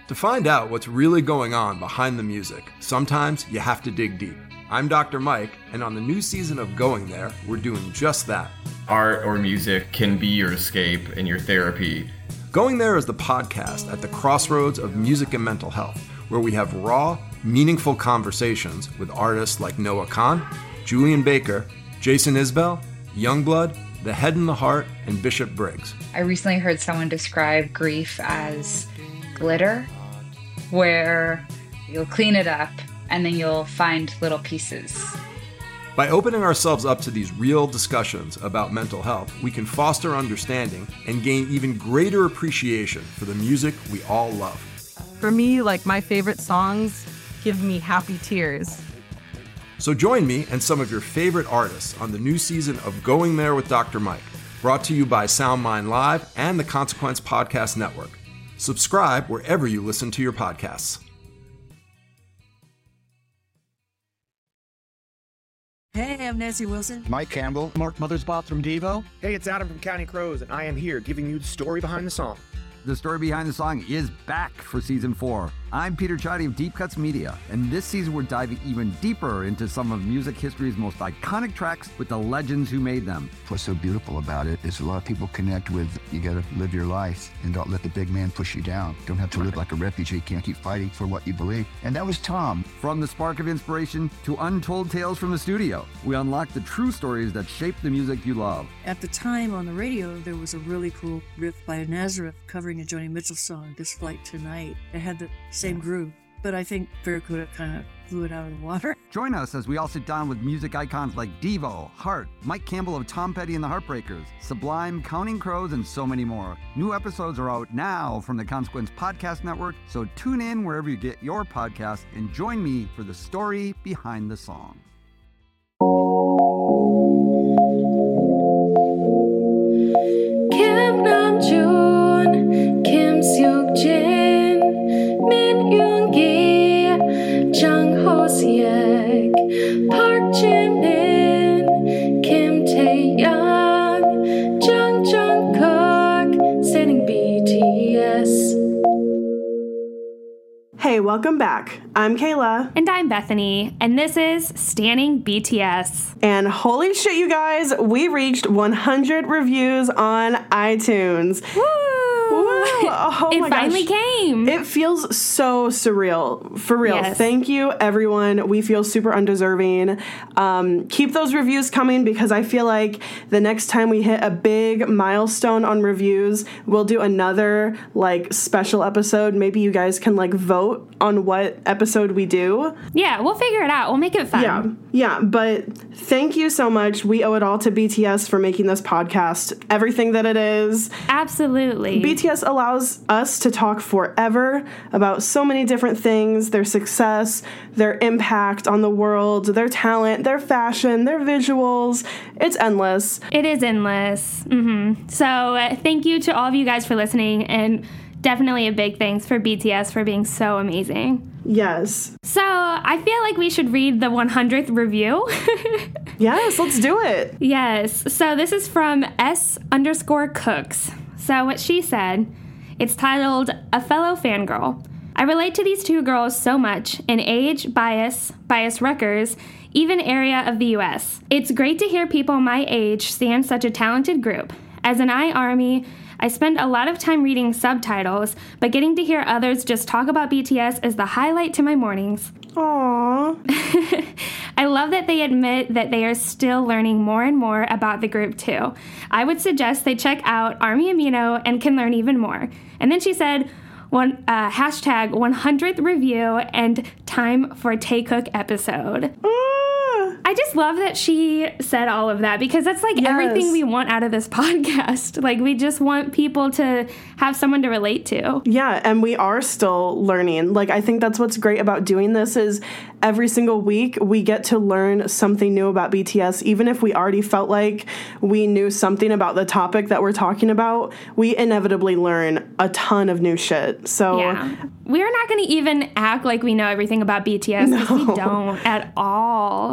To find out what's really going on behind the music, sometimes you have to dig deep. I'm Dr. Mike, and on the new season of Going There, we're doing just that. Art or music can be your escape and your therapy. Going There is the podcast at the crossroads of music and mental health, where we have raw, meaningful conversations with artists like Noah Kahan, Julian Baker, Jason Isbell, Youngblood, The Head and the Heart, and Bishop Briggs. I recently heard someone describe grief as glitter, where you'll clean it up and then you'll find little pieces. By opening ourselves up to these real discussions about mental health, we can foster understanding and gain even greater appreciation for the music we all love. For me, my favorite songs give me happy tears. So join me and some of your favorite artists on the new season of Going There with Dr. Mike, brought to you by SoundMind Live and the Consequence Podcast Network. Subscribe wherever you listen to your podcasts. Hey, I'm Nancy Wilson. Mike Campbell. Mark Mothersbaugh from Devo. Hey, it's Adam from Counting Crows, and I am here giving you the story behind the song. The story behind the song is back for season 4. I'm Peter Chadi of Deep Cuts Media, and this season we're diving even deeper into some of music history's most iconic tracks with the legends who made them. What's so beautiful about it is a lot of people connect with, you gotta live your life and don't let the big man push you down. Don't have to live like a refugee, can't keep fighting for what you believe. And that was Tom. From the spark of inspiration to untold tales from the studio, we unlock the true stories that shape the music you love. At the time on the radio, there was a really cool riff by Nazareth covering a Joni Mitchell song, This Flight Tonight. It had the same groove, but I think Barracuda kind of blew it out of the water. Join us as we all sit down with music icons like Devo, Heart, Mike Campbell of Tom Petty and the Heartbreakers, Sublime, Counting Crows, and so many more. New episodes are out now from the Consequence Podcast Network, so tune in wherever you get your podcasts and join me for the story behind the song. Kim Namjoon, Kim Seok Jin, Min Yoon Gi, Jung Ho Seok, Park Jin Min, Kim Tae Young, Jung Jungkook, standing BTS. Hey, welcome back. I'm Kayla. And I'm Bethany, and this is Standing BTS. And holy shit, you guys, we reached 100 reviews on iTunes. Woo! Oh it my finally gosh. came. It feels so surreal. For real. Yes. Thank you, everyone. We feel super undeserving. Keep those reviews coming because I feel like the next time we hit a big milestone on reviews, we'll do another special episode. Maybe you guys can vote on what episode we do. Yeah, we'll figure it out. We'll make it fun. Yeah, but thank you so much. We owe it all to BTS for making this podcast everything that it is. Absolutely. BTS allows us to talk forever about so many different things, their success, their impact on the world, their talent, their fashion, their visuals. It's endless. It is endless. So thank you to all of you guys for listening, and definitely a big thanks for BTS for being so amazing. Yes. So I feel like we should read the 100th review. Yes, let's do it. Yes. So this is from S_Cooks. So what she said, it's titled A Fellow Fangirl. I relate to these two girls so much in age, bias wreckers, even area of the U.S. It's great to hear people my age stand such a talented group. As an iArmy, I spend a lot of time reading subtitles, but getting to hear others just talk about BTS is the highlight to my mornings. Aww. I love that they admit that they are still learning more and more about the group too. I would suggest they check out Army Amino and can learn even more. And then she said, hashtag 100th review and time for Taekook episode. I just love that she said all of that because that's everything we want out of this podcast. We just want people to have someone to relate to. Yeah, and we are still learning. I think that's what's great about doing this is every single week we get to learn something new about BTS. Even if we already felt like we knew something about the topic that we're talking about, we inevitably learn a ton of new shit. So yeah. We're not going to even act like we know everything about BTS because we don't at all. I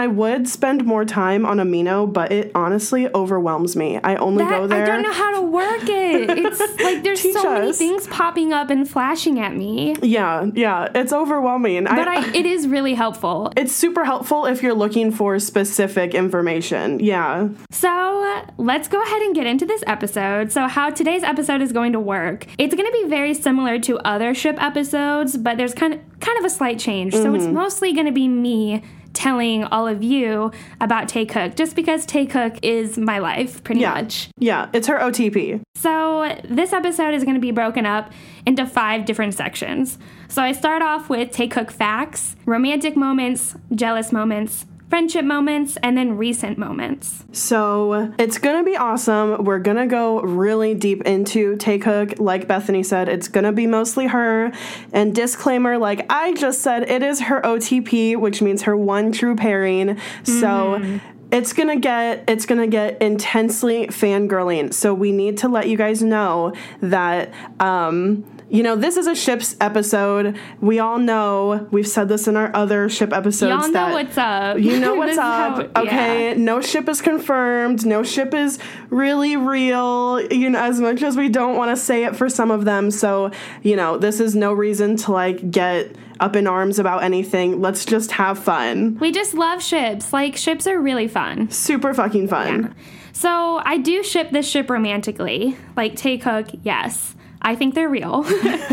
I would spend more time on Amino, but it honestly overwhelms me. I only go there. I don't know how to work it. It's like there's so many things popping up and flashing at me. Yeah, it's overwhelming. But it is really helpful. It's super helpful if you're looking for specific information. Yeah. So let's go ahead and get into this episode. So how today's episode is going to work. It's going to be very similar to other ship episodes, but there's kind of a slight change. So it's mostly going to be me telling all of you about Taekook, just because Taekook is my life, pretty much. Yeah, it's her OTP. So this episode is going to be broken up into 5 different sections. So I start off with Taekook facts, romantic moments, jealous moments, friendship moments, and then recent moments. So it's going to be awesome. We're going to go really deep into Taekook. Like Bethany said, it's going to be mostly her. And disclaimer, like I just said, it is her OTP, which means her one true pairing. So it's gonna get intensely fangirling. So we need to let you guys know that this is a ships episode. We all know, we've said this in our other ship episodes. Y'all know what's up. You know what's up. Okay, no ship is confirmed. No ship is really real, as much as we don't want to say it for some of them. So, this is no reason to get up in arms about anything. Let's just have fun. We just love ships. Ships are really fun. Super fucking fun. Yeah. So I do ship this ship romantically. Taekook, yes. I think they're real.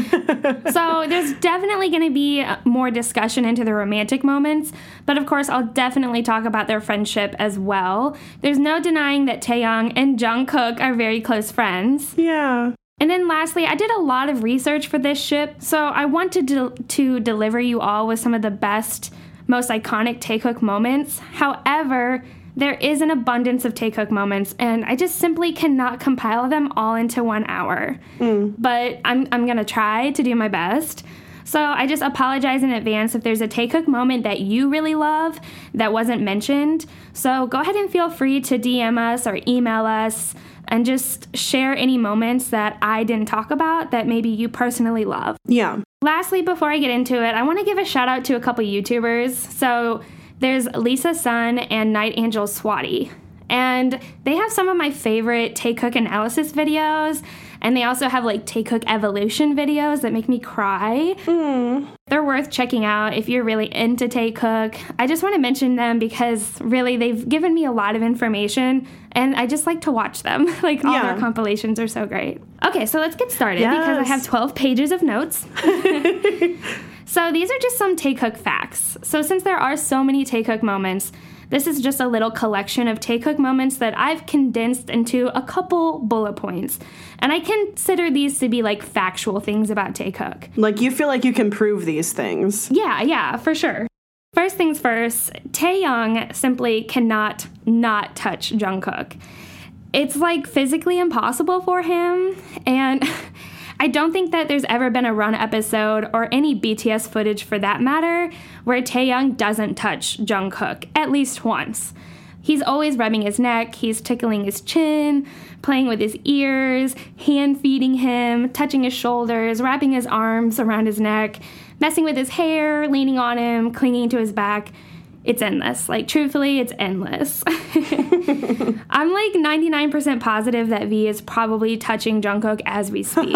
So there's definitely going to be more discussion into the romantic moments, but of course I'll definitely talk about their friendship as well. There's no denying that Taeyoung and Jungkook are very close friends. Yeah. And then lastly, I did a lot of research for this ship, so I wanted to deliver you all with some of the best, most iconic Taekook moments. However, there is an abundance of Taekook moments, and I just simply cannot compile them all into 1 hour. But I'm going to try to do my best. So I just apologize in advance if there's a Taekook moment that you really love that wasn't mentioned. So go ahead and feel free to DM us or email us and just share any moments that I didn't talk about that maybe you personally love. Yeah. Lastly, before I get into it, I want to give a shout out to a couple YouTubers. So there's Lisa Sun and Night Angel Swati. And they have some of my favorite Taekook analysis videos. And they also have Taekook evolution videos that make me cry. They're worth checking out if you're really into Taekook. I just want to mention them because really they've given me a lot of information. And I just like to watch them. All their compilations are so great. Okay, so let's get started because I have 12 pages of notes. So these are just some Taekook facts. So since there are so many Taekook moments, this is just a little collection of Taekook moments that I've condensed into a couple bullet points. And I consider these to be factual things about Taekook. You feel like you can prove these things. Yeah, for sure. First things first, Taeyoung simply cannot not touch Jungkook. It's physically impossible for him, and I don't think that there's ever been a run episode, or any BTS footage for that matter, where Taeyoung doesn't touch Jungkook, at least once. He's always rubbing his neck, he's tickling his chin, playing with his ears, hand-feeding him, touching his shoulders, wrapping his arms around his neck, messing with his hair, leaning on him, clinging to his back. It's endless. Truthfully, it's endless. I'm 99% positive that V is probably touching Jungkook as we speak.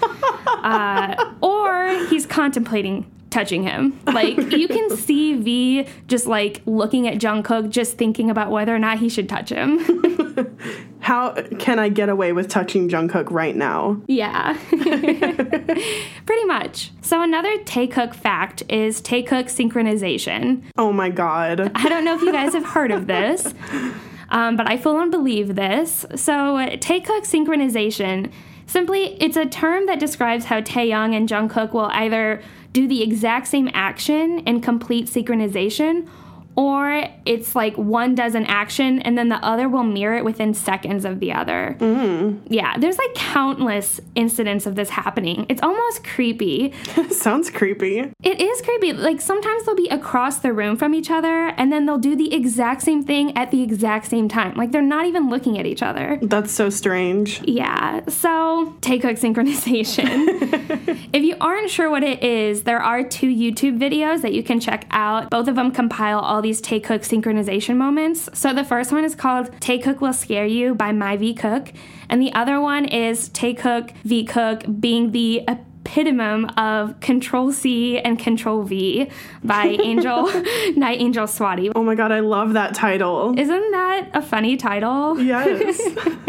Or he's contemplating touching him. You can see V just looking at Jungkook, just thinking about whether or not he should touch him. How can I get away with touching Jungkook right now? Yeah. Pretty much. So another Taekook fact is Taekook synchronization. Oh my god. I don't know if you guys have heard of this, but I full on believe this. So Taekook synchronization, simply, it's a term that describes how Taeyoung and Jungkook will either do the exact same action in complete synchronization, or it's one does an action and then the other will mirror it within seconds of the other. Yeah, there's countless incidents of this happening. It's almost creepy. Sounds creepy. It is creepy. Sometimes they'll be across the room from each other and then they'll do the exact same thing at the exact same time. They're not even looking at each other. That's so strange. Yeah, so Taekook synchronization. If you aren't sure what it is, there are 2 YouTube videos that you can check out. Both of them compile all these Taekook synchronization moments. So the first one is called Taekook Will Scare You by My V Cook, and the other one is Taekook V Cook being the epitome of Control C and Control V by Night Angel Swati. Oh my god, I love that title. Isn't that a funny title? Yes.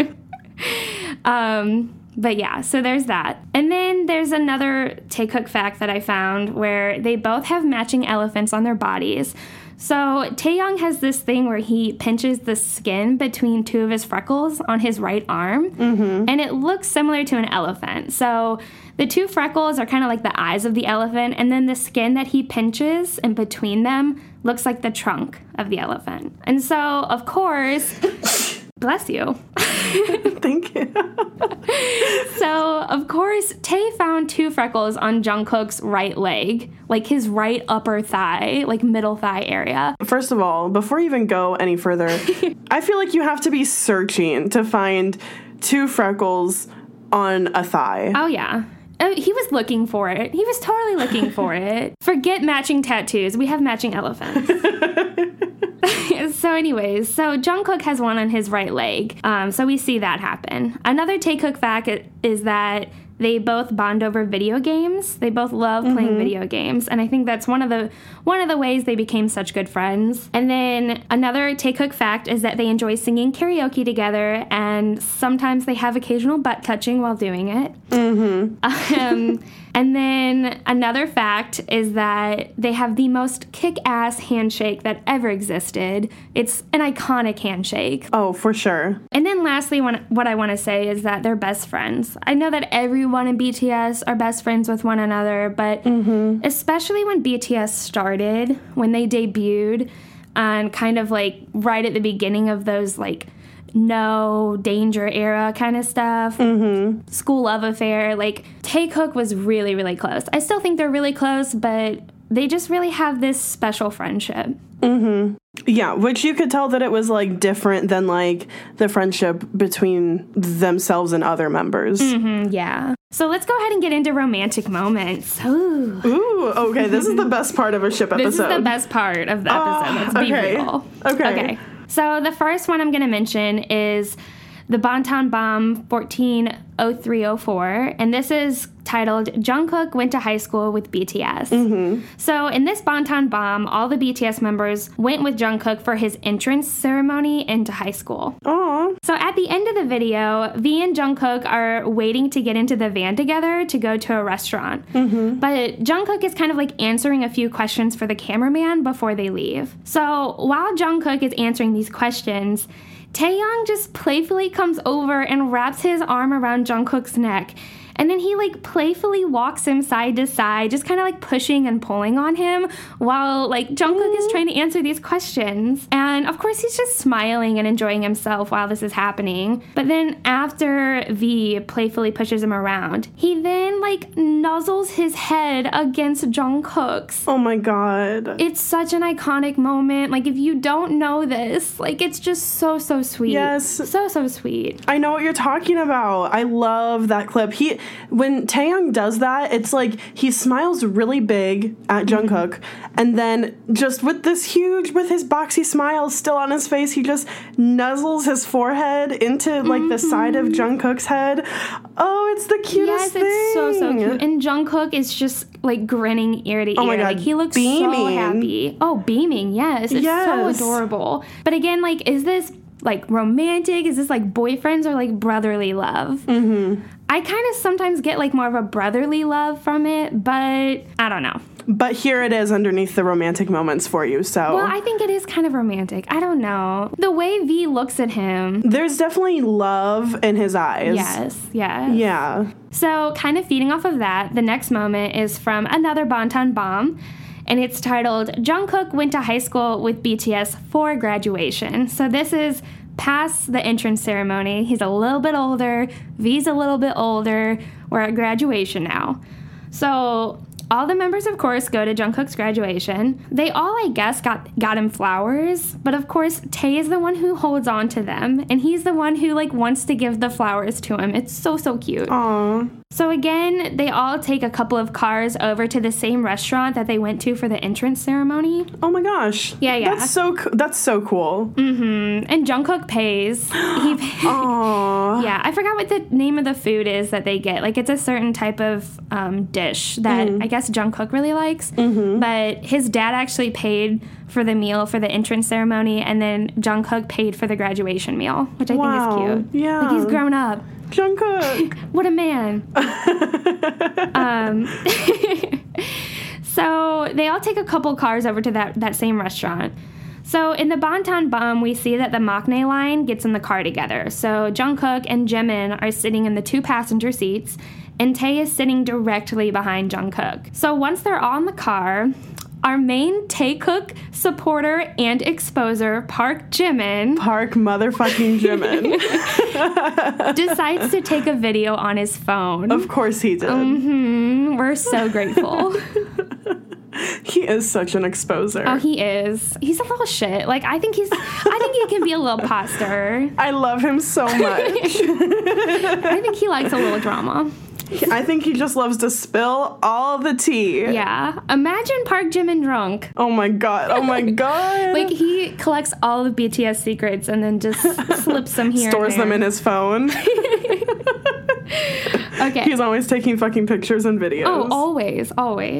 But yeah, so there's that. And then there's another Taekook fact that I found where they both have matching elephants on their bodies. So Taehyung has this thing where he pinches the skin between 2 of his freckles on his right arm, and it looks similar to an elephant. So the 2 freckles are kind of like the eyes of the elephant, and then the skin that he pinches in between them looks like the trunk of the elephant. And so, of course, bless you. Thank you. So, of course, Tae found 2 freckles on Jungkook's right leg, like his right upper thigh, like middle thigh area. First of all, before you even go any further, I feel like you have to be searching to find 2 freckles on a thigh. Oh, yeah. Oh, he was looking for it. He was totally looking for it. Forget matching tattoos. We have matching elephants. So anyways, so Jungkook has one on his right leg. So we see that happen. Another Taekook fact is that they both bond over video games. They both love playing video games, and I think that's one of the ways they became such good friends. And then another Taekook fact is that they enjoy singing karaoke together, and sometimes they have occasional butt touching while doing it. And then another fact is that they have the most kick-ass handshake that ever existed. It's an iconic handshake. Oh, for sure. And then lastly, what I want to say is that they're best friends. I know that everyone in BTS are best friends with one another, but especially when BTS started, when they debuted, and kind of like right at the beginning of those like no danger era kind of stuff, school love affair, like Taekook was really, really close. I still think they're really close, but they just really have this special friendship. Yeah, which you could tell that it was like different than like the friendship between themselves and other members. Yeah. So let's go ahead and get into romantic moments. Ooh, okay. This is the best part of a ship episode. This is the best part of the episode. Let's be real. Okay. So the first one I'm going to mention is the Bantan Bomb 140304, and this is titled Jungkook Went to High School with BTS. So in this Bantan Bomb, all the BTS members went with Jungkook for his entrance ceremony into high school. Aww. So at the end of the video, V and Jungkook are waiting to get into the van together to go to a restaurant. But Jungkook is kind of like answering a few questions for the cameraman before they leave. So while Jungkook is answering these questions, Taehyung just playfully comes over and wraps his arm around Jungkook's neck. And then he like playfully walks him side to side, just kind of like pushing and pulling on him while like Jungkook is trying to answer these questions. And of course he's just smiling and enjoying himself while this is happening. But then after V playfully pushes him around, he then like nuzzles his head against Jungkook's. Oh my god. It's such an iconic moment. Like if you don't know this, like it's just so sweet. Yes. So sweet. I know what you're talking about. I love that clip. When Taehyung does that, it's like he smiles really big at Jungkook, and then just with his boxy smile still on his face, he just nuzzles his forehead into like the side of Jungkook's head. Oh, it's the cutest thing. Yes, it's so cute. And Jungkook is just like grinning ear to ear. Oh my god, like he looks so happy. Oh, beaming. Yes, it's so adorable. But again, like, is this like romantic? Is this like boyfriends or like brotherly love? I kind of sometimes get like more of a brotherly love from it, but I don't know. But here it is underneath the romantic moments for you, so. Well, I think it is kind of romantic. I don't know. The way V looks at him. There's definitely love in his eyes. Yes. Yeah. So kind of feeding off of that, the next moment is from another Bantan Bomb. And it's titled, Jungkook Went to High School with BTS for Graduation. So this is past the entrance ceremony. He's a little bit older. V's a little bit older. We're at graduation now. So all the members, of course, go to Jungkook's graduation. They all, I guess, got him flowers. But of course, Tae is the one who holds on to them. And he's the one who, like, wants to give the flowers to him. It's so cute. Aww. So again, they all take a couple of cars over to the same restaurant that they went to for the entrance ceremony. Oh my gosh. Yeah. That's so cool. Mm-hmm. And Jungkook pays. Aww. Yeah, I forgot what the name of the food is that they get. Like, it's a certain type of dish that I guess Jungkook really likes. Mm-hmm. But his dad actually paid for the meal for the entrance ceremony, and then Jungkook paid for the graduation meal, which I think is cute. Yeah. Like, he's grown up. Jungkook. What a man. So they all take a couple cars over to that same restaurant. So in the Bantan Bum, we see that the Maknae line gets in the car together. So Jungkook and Jimin are sitting in the 2 passenger seats, and Tae is sitting directly behind Jungkook. So once they're all in the car, our main Taekook supporter and exposer, Park Jimin, Park motherfucking Jimin, decides to take a video on his phone. Of course he did. Mm-hmm. We're so grateful. He is such an exposer. Oh, he is. He's a little shit. Like, I think he can be a little poster. I love him so much. I think he likes a little drama. I think he just loves to spill all the tea. Yeah. Imagine Park Jimin drunk. Oh my god. Oh my god. Like, he collects all of BTS secrets and then just slips them here. Stores them in his phone. Okay. He's always taking fucking pictures and videos. Oh, always.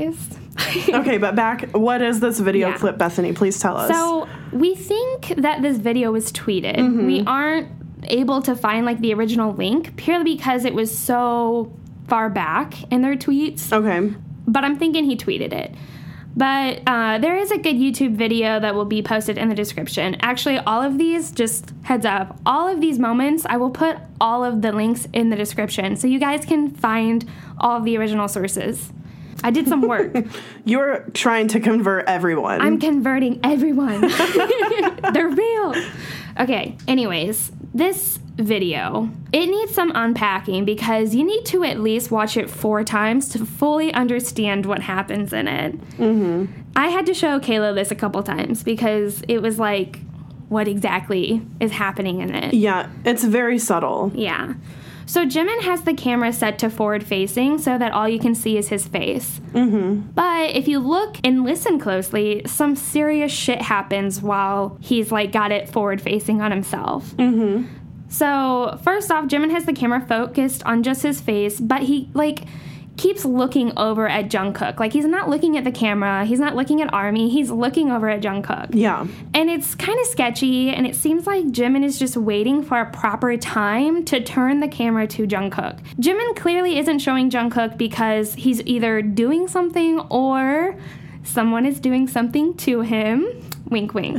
Okay, but back, what is this video clip, Bethany? Please tell us. So, we think that this video was tweeted. Mm-hmm. We aren't able to find, like, the original link purely because it was so far back in their tweets. Okay. But I'm thinking he tweeted it. But there is a good YouTube video that will be posted in the description. Actually, all of these, just heads up, all of these moments, I will put all of the links in the description so you guys can find all of the original sources. I did some work. You're trying to convert everyone. I'm converting everyone. They're real. Okay, anyways, this video, it needs some unpacking because you need to at least watch it 4 times to fully understand what happens in it. Mm-hmm. I had to show Kayla this a couple times because it was like, what exactly is happening in it? Yeah, it's very subtle. Yeah. So Jimin has the camera set to forward facing so that all you can see is his face. Mm-hmm. But if you look and listen closely, some serious shit happens while he's like got it forward facing on himself. Mm-hmm. So first off, Jimin has the camera focused on just his face, but he like keeps looking over at Jungkook. Like, he's not looking at the camera, he's not looking at ARMY, he's looking over at Jungkook. Yeah. And it's kind of sketchy, and it seems like Jimin is just waiting for a proper time to turn the camera to Jungkook. Jimin clearly isn't showing Jungkook because he's either doing something or someone is doing something to him. Wink, wink.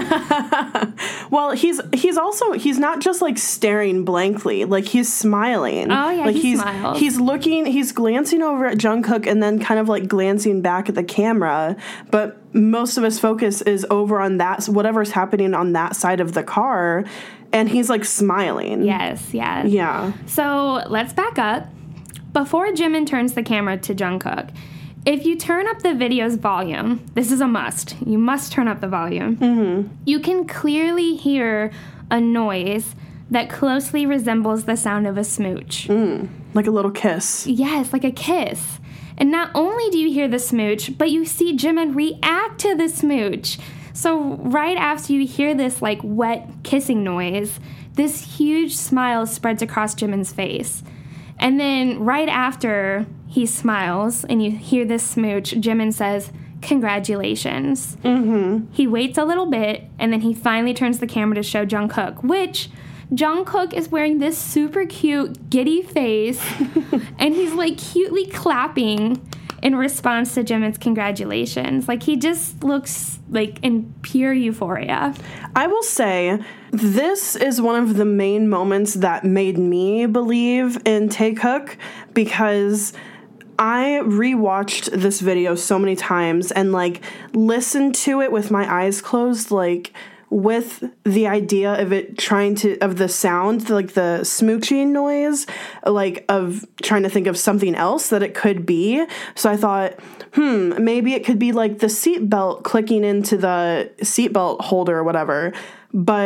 Well, he's not just like staring blankly, like he's smiling. Oh yeah, like he smiles. He's glancing over at Jungkook and then kind of like glancing back at the camera, but most of his focus is over on that, whatever's happening on that side of the car, and he's like smiling. Yes. Yeah. So let's back up. Before Jimin turns the camera to Jungkook, if you turn up the video's volume, this is a must. You must turn up the volume. Mm-hmm. You can clearly hear a noise that closely resembles the sound of a smooch. Like a little kiss. Yes, like a kiss. And not only do you hear the smooch, but you see Jimin react to the smooch. So right after you hear this like wet kissing noise, this huge smile spreads across Jimin's face. And then right after he smiles and you hear this smooch, Jimin says, "Congratulations." Mm-hmm. He waits a little bit, and then he finally turns the camera to show Jungkook, which Jungkook is wearing this super cute giddy face, and he's like cutely clapping in response to Jimin's congratulations. Like, he just looks like in pure euphoria. I will say, this is one of the main moments that made me believe in Taekook, because I rewatched this video so many times and like listened to it with my eyes closed, like with the idea of it of the sound, like the smooching noise, like of trying to think of something else that it could be. So I thought, maybe it could be like the seatbelt clicking into the seatbelt holder or whatever. But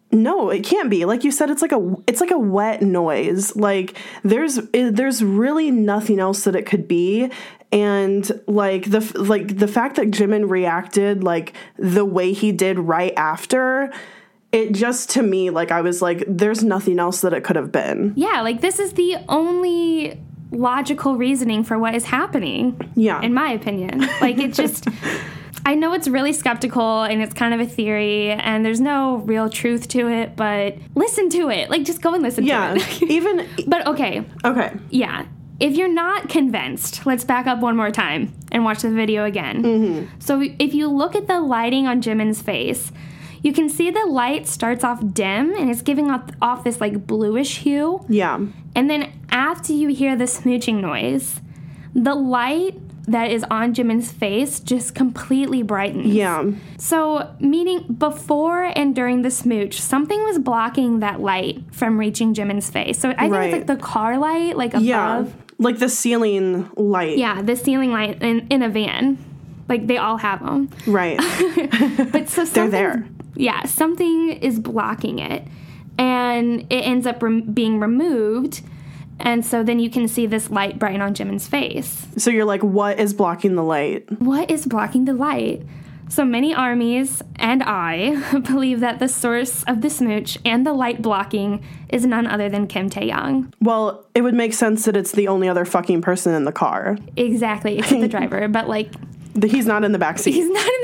No, it can't be. Like you said, it's like a wet noise. Like there's really nothing else that it could be. And like the fact that Jimin reacted like the way he did right after, it just, to me, like I was like, there's nothing else that it could have been. Yeah, like this is the only logical reasoning for what is happening. Yeah. In my opinion. Like it just, I know it's really skeptical and it's kind of a theory and there's no real truth to it, but listen to it. Like just go and listen to it. Even. But okay. Okay. Yeah. If you're not convinced, let's back up one more time and watch the video again. Mm-hmm. So if you look at the lighting on Jimin's face, you can see the light starts off dim and it's giving off this like bluish hue. Yeah. And then after you hear the smooching noise, the light that is on Jimin's face just completely brightens. Yeah. So, meaning before and during the smooch, something was blocking that light from reaching Jimin's face. So I think it's like the car light, like above. Yeah. Like the ceiling light. Yeah, the ceiling light in a van. Like they all have them. Right. But so they're there. Yeah, something is blocking it. And it ends up being removed. And so then you can see this light brighten on Jimin's face. So you're like, what is blocking the light? What is blocking the light? So many armies and I believe that the source of the smooch and the light blocking is none other than Kim Tae-young. Well, it would make sense that it's the only other fucking person in the car. Exactly, except the driver, but like... He's not in the back seat. He's not in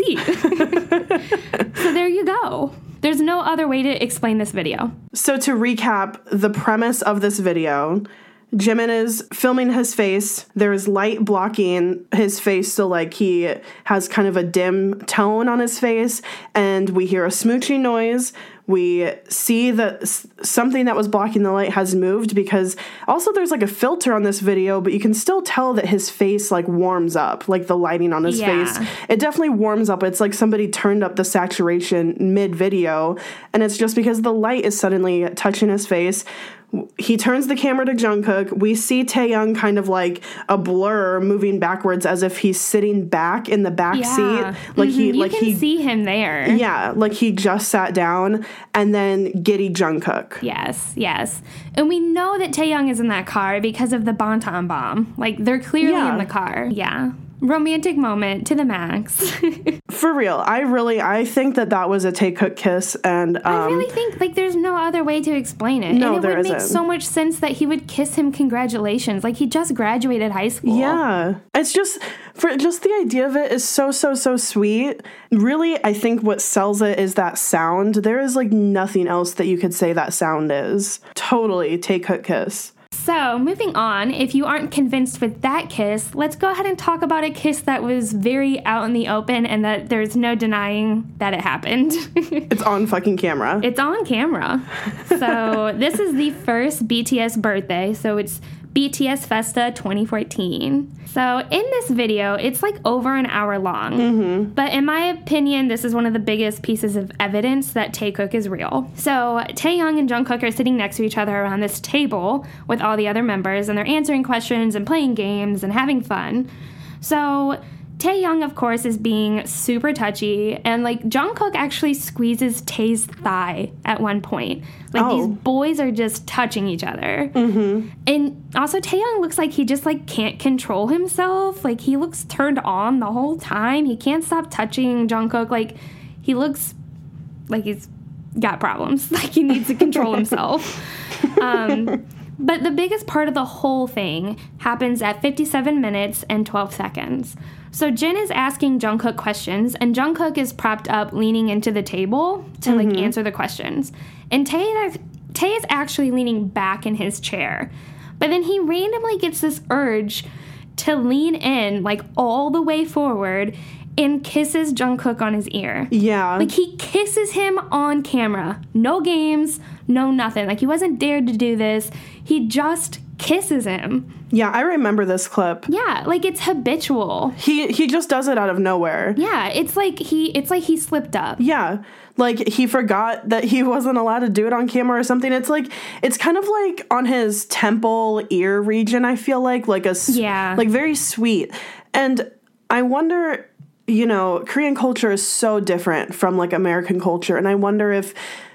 the back seat. So there you go. There's no other way to explain this video. So to recap the premise of this video, Jimin is filming his face. There is light blocking his face, so like he has kind of a dim tone on his face, and we hear a smooching noise. We see that something that was blocking the light has moved, because also there's like a filter on this video, but you can still tell that his face like warms up, like the lighting on his face. It definitely warms up. It's like somebody turned up the saturation mid-video, and it's just because the light is suddenly touching his face. He turns the camera to Jungkook. We see Taeyoung kind of like a blur moving backwards as if he's sitting back in the back seat. Like you can see him there. Yeah, like he just sat down, and then giddy Jungkook. Yes. And we know that Taeyoung is in that car because of the Bonton bomb. Like they're clearly in the car. Yeah. Romantic moment to the max. For real, I think that was a Taekook kiss, and I really think like there's no other way to explain it. No, and it there would make isn't. so much sense that he would kiss him congratulations. Like he just graduated high school. Yeah. It's just the idea of it is so sweet. Really, I think what sells it is that sound. There is like nothing else that you could say that sound is. Totally Taekook kiss. So, moving on, if you aren't convinced with that kiss, let's go ahead and talk about a kiss that was very out in the open and that there's no denying that it happened. It's on fucking camera. It's on camera. So, this is the first BTS birthday, so it's BTS Festa 2014. So in this video, it's like over an hour long. But in my opinion, this is one of the biggest pieces of evidence that Taekook is real. So Taeyoung and Jungkook are sitting next to each other around this table with all the other members, and they're answering questions and playing games and having fun. So Taeyoung, of course, is being super touchy, and like Jungkook actually squeezes Tae's thigh at one point. Like these boys are just touching each other. And also Taeyoung looks like he just like can't control himself. Like he looks turned on the whole time. He can't stop touching Jungkook. Like he looks like he's got problems. Like he needs to control himself. But the biggest part of the whole thing happens at 57 minutes and 12 seconds. So Jin is asking Jungkook questions, and Jungkook is propped up leaning into the table to like answer the questions. And Tae is actually leaning back in his chair. But then he randomly gets this urge to lean in like all the way forward and kisses Jungkook on his ear. Yeah. Like he kisses him on camera. No games, no nothing. Like he wasn't dared to do this. He just kisses him. Yeah, I remember this clip. Yeah, like it's habitual. He just does it out of nowhere. Yeah, it's like he slipped up. Yeah. Like he forgot that he wasn't allowed to do it on camera or something. It's like it's kind of like on his temple ear region, I feel like like very sweet. And I wonder, you know, Korean culture is so different from like American culture, and I wonder if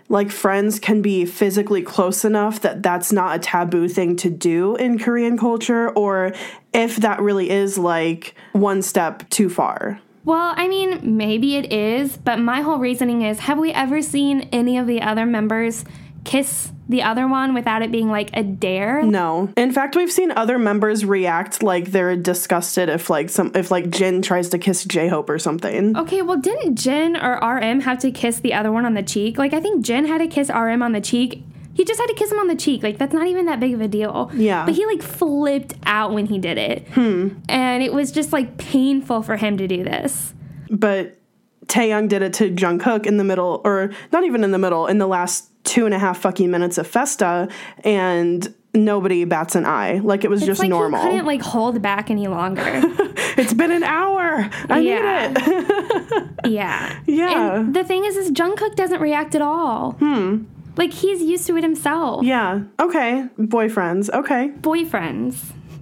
like friends can be physically close enough that that's not a taboo thing to do in Korean culture, or if that really is like one step too far. Well, I mean, maybe it is, but my whole reasoning is, have we ever seen any of the other members kiss the other one without it being like a dare? No. In fact, we've seen other members react like they're disgusted if Jin tries to kiss J-Hope or something. Okay, well, didn't Jin or RM have to kiss the other one on the cheek? Like, I think Jin had to kiss RM on the cheek. He just had to kiss him on the cheek. Like, that's not even that big of a deal. Yeah. But he, like, flipped out when he did it. And it was just, like, painful for him to do this. But Taehyung did it to Jungkook in the middle, or not even in the middle, in the last 2.5 fucking minutes of Festa, and nobody bats an eye. Like, it was it's just like normal. He couldn't, like, hold back any longer. It's been an hour. I need it. Yeah. Yeah. And the thing is Jungkook doesn't react at all. Like, he's used to it himself. Yeah. Okay. Boyfriends. Okay. Boyfriends.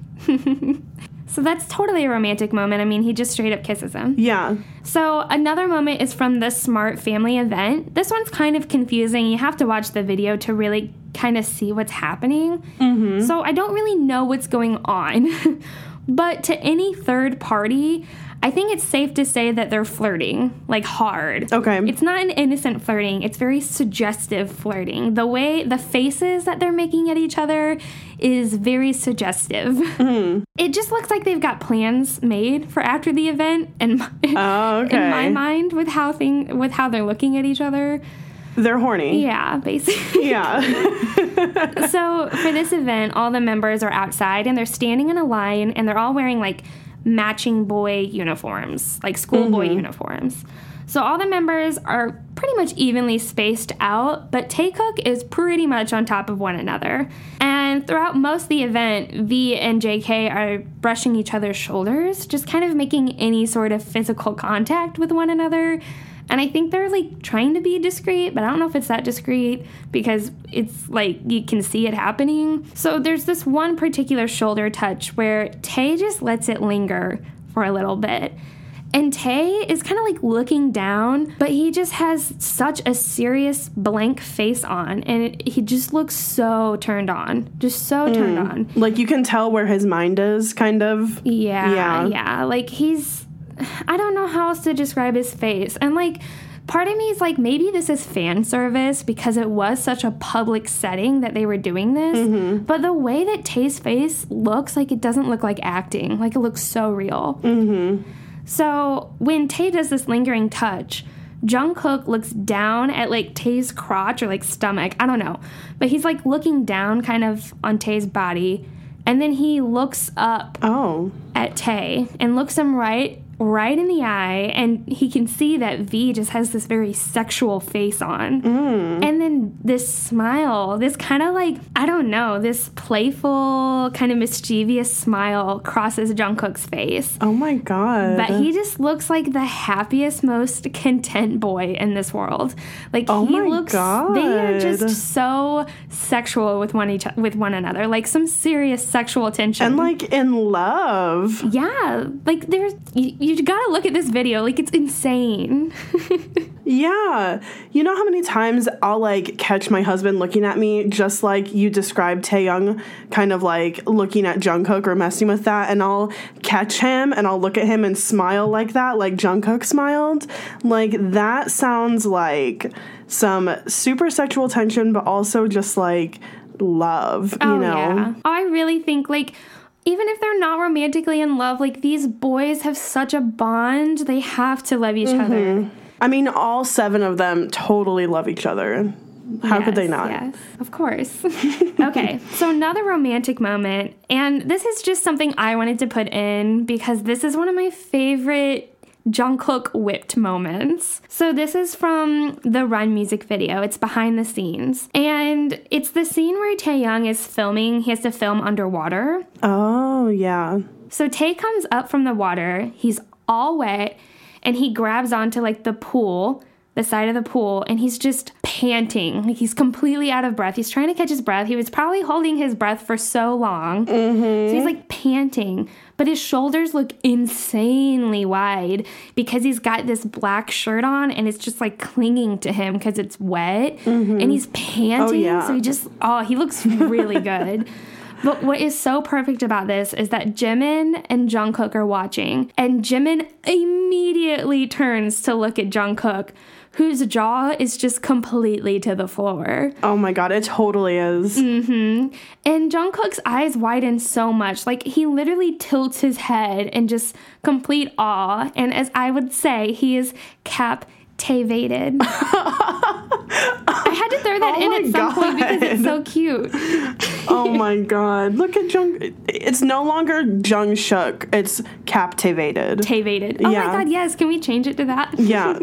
So that's totally a romantic moment. I mean, he just straight up kisses him. Yeah. So another moment is from the Smart Family event. This one's kind of confusing. You have to watch the video to really kind of see what's happening. So I don't really know what's going on. But to any third party, I think it's safe to say that they're flirting, like, hard. Okay. It's not an innocent flirting. It's very suggestive flirting. The way, the faces that they're making at each other is very suggestive. It just looks like they've got plans made for after the event, and in my mind, with how they're looking at each other. They're horny. Yeah, basically. Yeah. So for this event, all the members are outside, and they're standing in a line, and they're all wearing, like, matching boy uniforms, like schoolboy uniforms. So all the members are pretty much evenly spaced out, but Taekook is pretty much on top of one another. And throughout most of the event, V and JK are brushing each other's shoulders, just kind of making any sort of physical contact with one another. And I think they're, like, trying to be discreet, but I don't know if it's that discreet because it's, like, you can see it happening. So there's this one particular shoulder touch where Tae just lets it linger for a little bit. And Tae is kind of, like, looking down, but he just has such a serious blank face on, and he just looks so turned on. Just so turned on. Like, you can tell where his mind is, kind of. Yeah. Like, I don't know how else to describe his face. And, like, part of me is like, maybe this is fan service because it was such a public setting that they were doing this. But the way that Tae's face looks, like, it doesn't look like acting. Like, it looks so real. So when Tae does this lingering touch, Jungkook looks down at, like, Tae's crotch or, like, stomach. I don't know. But he's, like, looking down kind of on Tae's body. And then he looks up at Tae and looks him right in the eye, and he can see that V just has this very sexual face on. And then this smile, this kind of, like, I don't know, this playful, kind of mischievous smile crosses Jungkook's face. Oh my god. But he just looks like the happiest, most content boy in this world. Like, they are just so sexual with one another. Like, some serious sexual tension. And, like, in love. Yeah. Like, you gotta look at this video. Like, it's insane. Yeah. You know how many times I'll, like, catch my husband looking at me just like you described Taehyung kind of, like, looking at Jungkook or messing with that, and I'll catch him and I'll look at him and smile like that, like Jungkook smiled. Like, that sounds like some super sexual tension, but also just, like, love, you know? Yeah. I really think, like, even if they're not romantically in love, like, these boys have such a bond. They have to love each other. I mean, all 7 of them totally love each other. How could they not? Yes, of course. Okay, so another romantic moment, and this is just something I wanted to put in because this is one of my favorite Jungkook whipped moments. So this is from the Run music video. It's behind the scenes. And it's the scene where Taehyung is filming. He has to film underwater. Oh, yeah. So Tae comes up from the water. He's all wet. And he grabs onto, like, the pool the side of the pool, and he's just panting. Like, he's completely out of breath. He's trying to catch his breath. He was probably holding his breath for so long. So he's like panting, but his shoulders look insanely wide because he's got this black shirt on and it's just like clinging to him because it's wet, and he's panting. So he looks really good. But what is so perfect about this is that Jimin and Jungkook are watching, and Jimin immediately turns to look at Jungkook, whose jaw is just completely to the floor. Oh my God, it totally is. And Jungkook's eyes widen so much. Like, he literally tilts his head in just complete awe. And as I would say, he is captivated. I had to throw that in at some point because it's so cute. Oh my God. Look at Jung. It's no longer Jungshook. It's captivated. Oh my God, yes. Can we change it to that? Yeah.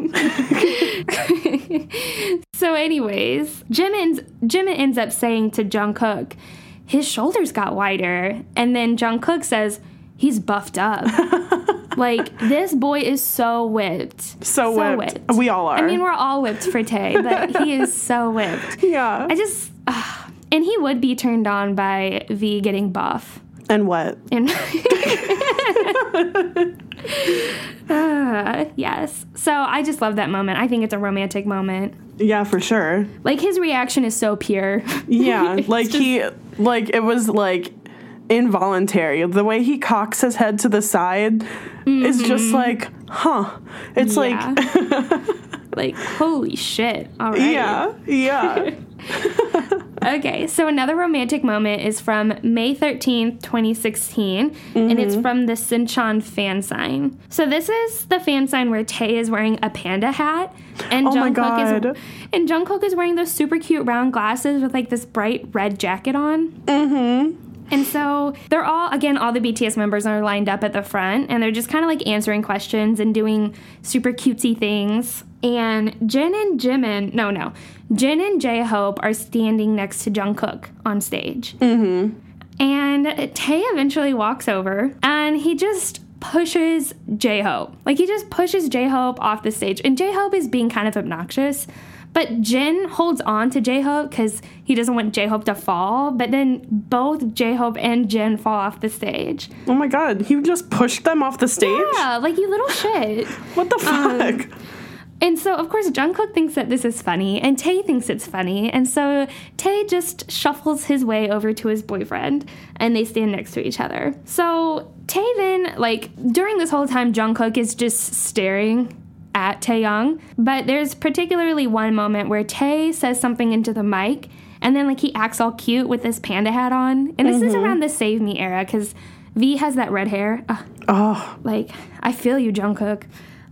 So anyways, Jimin ends up saying to Jungkook, his shoulders got wider. And then Jungkook says, he's buffed up. Like, this boy is so whipped. So whipped. We all are. I mean, we're all whipped for Tae, but he is so whipped. Yeah. And he would be turned on by V getting buff. And what? And yes. So I just love that moment. I think it's a romantic moment. Yeah, for sure. Like, his reaction is so pure. Yeah. Like, it was like involuntary. The way he cocks his head to the side is just like, huh. It's like, holy shit. All right. Yeah. Okay, so another romantic moment is from May 13th, 2016, and it's from the Sinchan fan sign. So this is the fan sign where Tae is wearing a panda hat, and Jungkook is wearing those super cute round glasses with like this bright red jacket on. And so they're all the BTS members are lined up at the front, and they're just kind of like answering questions and doing super cutesy things. And Jin and J-Hope are standing next to Jungkook on stage. And Tae eventually walks over, and he just pushes J-Hope. Like, he just pushes J-Hope off the stage. And J-Hope is being kind of obnoxious. But Jin holds on to J-Hope because he doesn't want J-Hope to fall. But then both J-Hope and Jin fall off the stage. Oh my God. He just pushed them off the stage? Yeah, like, you little shit. What the fuck? And so, of course, Jungkook thinks that this is funny, and Tae thinks it's funny. And so Tae just shuffles his way over to his boyfriend, and they stand next to each other. So Tae then, like, during this whole time, Jungkook is just staring at Taehyung, but there's particularly one moment where Tae says something into the mic, and then like he acts all cute with this panda hat on, and this is around the Save Me era because V has that red hair. Like, I feel you, Jungkook.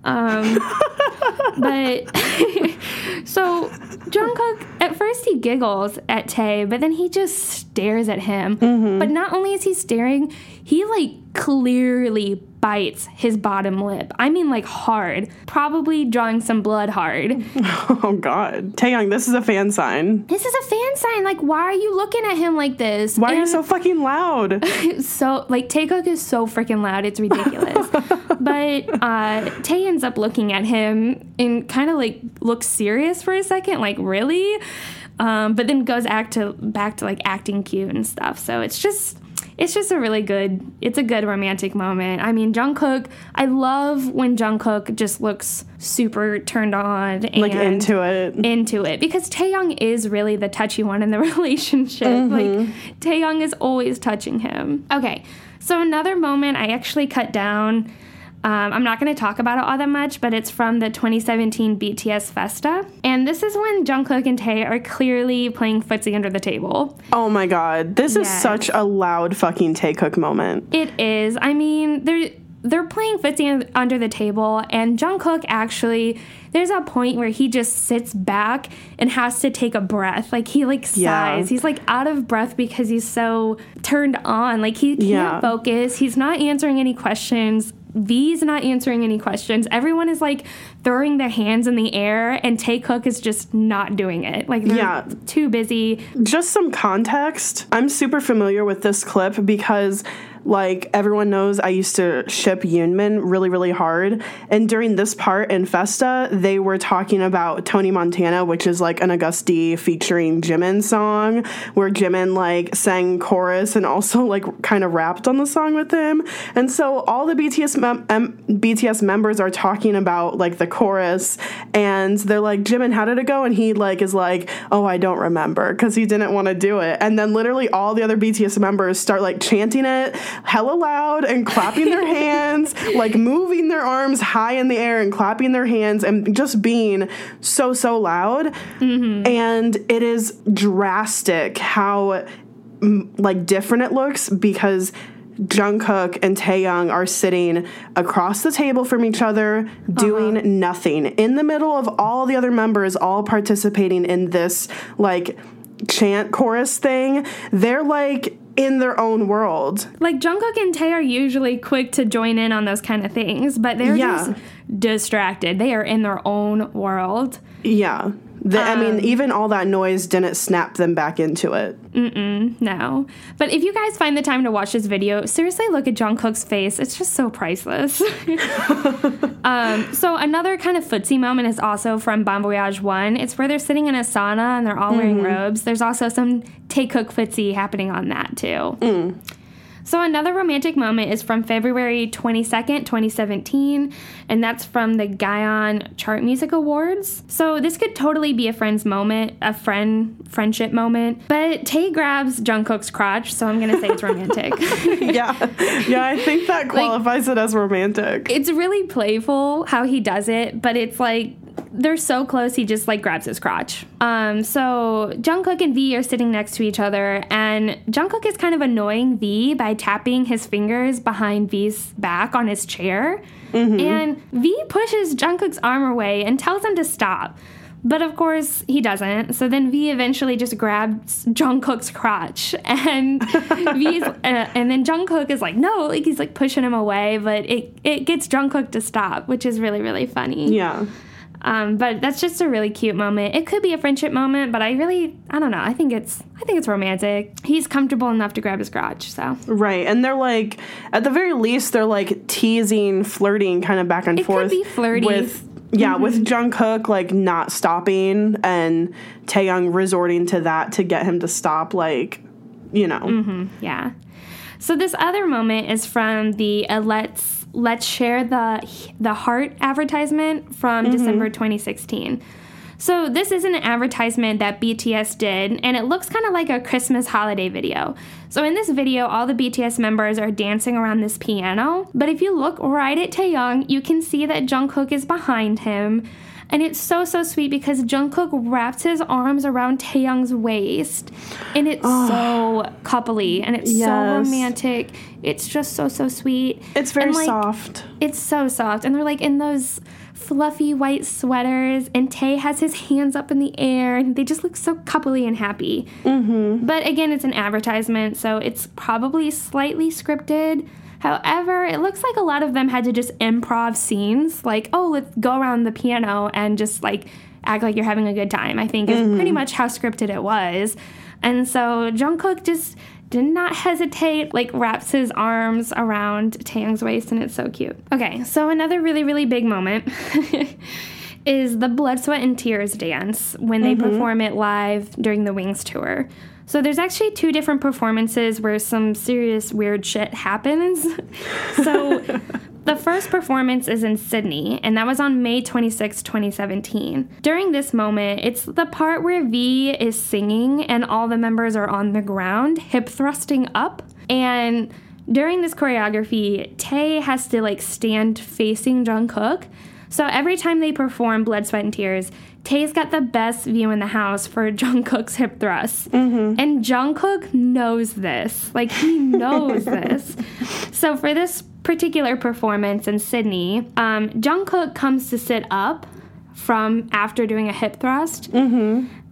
But so Jungkook, at first he giggles at Tae, but then he just stares at him. But not only is he staring, he like clearly bites his bottom lip. I mean, like, hard. Probably drawing some blood hard. Oh, God. Taehyung, this is a fan sign. This is a fan sign. Like, why are you looking at him like this? Why are you so fucking loud? So, like, Taekook is so freaking loud. It's ridiculous. But Tae ends up looking at him and kind of, like, looks serious for a second. Like, really? But then goes back to, like, acting cute and stuff. So it's just a really good, it's a good romantic moment. I mean, Jungkook, I love when Jungkook just looks super turned on. And like, into it. Because Taehyung is really the touchy one in the relationship. Like, Taehyung is always touching him. Okay, so another moment I actually cut down. I'm not going to talk about it all that much, but it's from the 2017 BTS Festa. And this is when Jungkook and Tae are clearly playing footsie under the table. Oh my God. This is such a loud fucking Taekook moment. It is. I mean, they're playing footsie under the table, and Jungkook actually, there's a point where he just sits back and has to take a breath. Like, he, like, sighs. Yeah. He's, like, out of breath because he's so turned on. Like, he can't focus. He's not answering any questions. V's not answering any questions. Everyone is, like, throwing their hands in the air, and Taekook is just not doing it. Like, they're too busy. Just some context. I'm super familiar with this clip because Like, everyone knows I used to ship Yoonmin really, really hard. And during this part in Festa, they were talking about Tony Montana, which is like an August D featuring Jimin song, where Jimin like sang chorus and also like kind of rapped on the song with him. And so all the BTS members are talking about like the chorus, and they're like, Jimin, how did it go? And he like is like, oh, I don't remember, because he didn't want to do it. And then literally all the other BTS members start like chanting it hella loud and clapping their hands, like moving their arms high in the air and clapping their hands and just being so loud. And it is drastic how like different it looks, because Jungkook and Taehyung are sitting across the table from each other doing nothing in the middle of all the other members all participating in this like chant chorus thing. They're like in their own world. Like, Jungkook and Tae are usually quick to join in on those kind of things, but they're just distracted. They are in their own world. Yeah. I mean, even all that noise didn't snap them back into it. No. But if you guys find the time to watch this video, seriously look at Jungkook's face. It's just so priceless. So another kind of footsie moment is also from Bon Voyage 1. It's where they're sitting in a sauna and they're all wearing robes. There's also some Taekook footsie happening on that too. So another romantic moment is from February 22nd, 2017, and that's from the Gaon Chart Music Awards. So this could totally be a friend's moment, a friendship moment, but Tae grabs Jungkook's crotch, so I'm going to say it's romantic. Yeah, I think that qualifies it as romantic. It's really playful how he does it, but it's like, they're so close, he just like grabs his crotch. So Jungkook and V are sitting next to each other, and Jungkook is kind of annoying V by tapping his fingers behind V's back on his chair. And V pushes Jungkook's arm away and tells him to stop. But of course he doesn't. So then V eventually just grabs Jungkook's crotch, and and then Jungkook is like, no, like he's like pushing him away, but it gets Jungkook to stop, which is really, really funny. Yeah. But that's just a really cute moment. It could be a friendship moment, but I don't know. I think it's romantic. He's comfortable enough to grab his crotch, so. Right, and they're like, at the very least, they're like teasing, flirting kind of back and forth. It could be flirty. With Jungkook like not stopping and Taehyung resorting to that to get him to stop, like, you know. Yeah. So this other moment is from the Let's Share the Heart advertisement from December 2016. So this is an advertisement that BTS did, and it looks kind of like a Christmas holiday video. So in this video, all the BTS members are dancing around this piano, but if you look right at Taehyung, you can see that Jungkook is behind him. And it's so sweet because Jungkook wraps his arms around Taehyung's waist, and it's so coupley, and it's so romantic. It's just so sweet. It's very soft. It's so soft, and they're like in those fluffy white sweaters, and Tae has his hands up in the air, and they just look so coupley and happy. But again, it's an advertisement, so it's probably slightly scripted. However, it looks like a lot of them had to just improv scenes, like, oh, let's go around the piano and just, like, act like you're having a good time, I think is pretty much how scripted it was. And so Jungkook just did not hesitate, like, wraps his arms around Taehyung's waist, and it's so cute. Okay, so another really, really big moment is the Blood, Sweat, and Tears dance when they perform it live during the Wings tour. So there's actually 2 different performances where some serious weird shit happens. So the first performance is in Sydney, and that was on May 26, 2017. During this moment, it's the part where V is singing and all the members are on the ground, hip thrusting up. And during this choreography, Tae has to like stand facing Jungkook. So every time they perform Blood, Sweat, and Tears, Tae's got the best view in the house for Jungkook's hip thrusts. And Jungkook knows this. Like, he knows this. So for this particular performance in Sydney, Jungkook comes to sit up from after doing a hip thrust.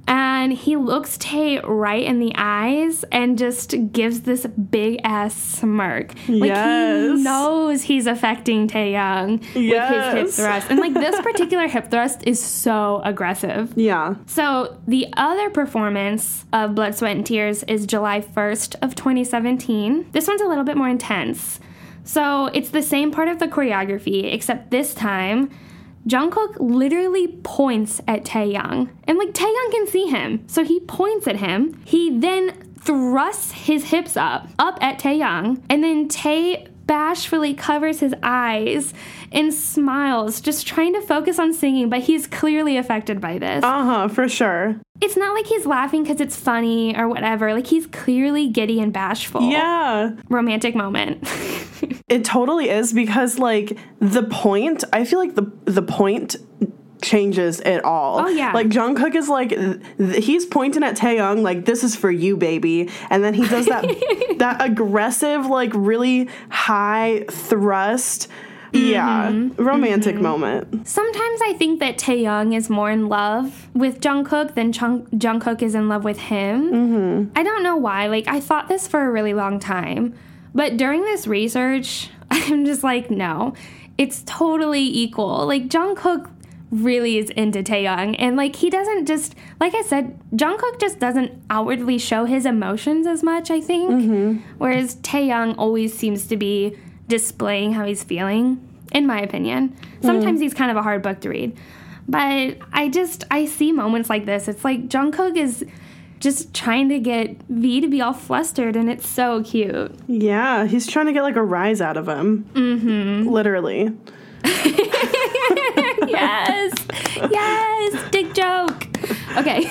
And he looks Tae right in the eyes and just gives this big ass smirk. Like he knows he's affecting Taehyung with his hip thrust. And like this particular hip thrust is so aggressive. Yeah. So the other performance of Blood, Sweat, and Tears is July 1st of 2017. This one's a little bit more intense. So it's the same part of the choreography, except this time Jungkook literally points at Taehyung. And like Taehyung can see him. So he points at him. He then thrusts his hips up at Taehyung. And then Tae bashfully covers his eyes and smiles, just trying to focus on singing, but he's clearly affected by this. For sure. It's not like he's laughing because it's funny or whatever. Like, he's clearly giddy and bashful. Yeah. Romantic moment. It totally is, because, like, the point, I feel like the point changes it all. Oh, yeah. Like, Jungkook is like, he's pointing at Taehyung, like, this is for you, baby. And then he does that, that aggressive, like, really high thrust. Yeah, romantic moment. Sometimes I think that Taehyung is more in love with Jungkook than Jungkook is in love with him. I don't know why. Like, I thought this for a really long time. But during this research, I'm just like, no, it's totally equal. Like, Jungkook really is into Taehyung. And, like, he doesn't just, like I said, Jungkook just doesn't outwardly show his emotions as much, I think. Whereas Taehyung always seems to be displaying how he's feeling, in my opinion. Sometimes he's kind of a hard book to read. But I see moments like this. It's like Jungkook is just trying to get V to be all flustered, and it's so cute. Yeah, he's trying to get like a rise out of him. Literally. Yes, dick joke. Okay.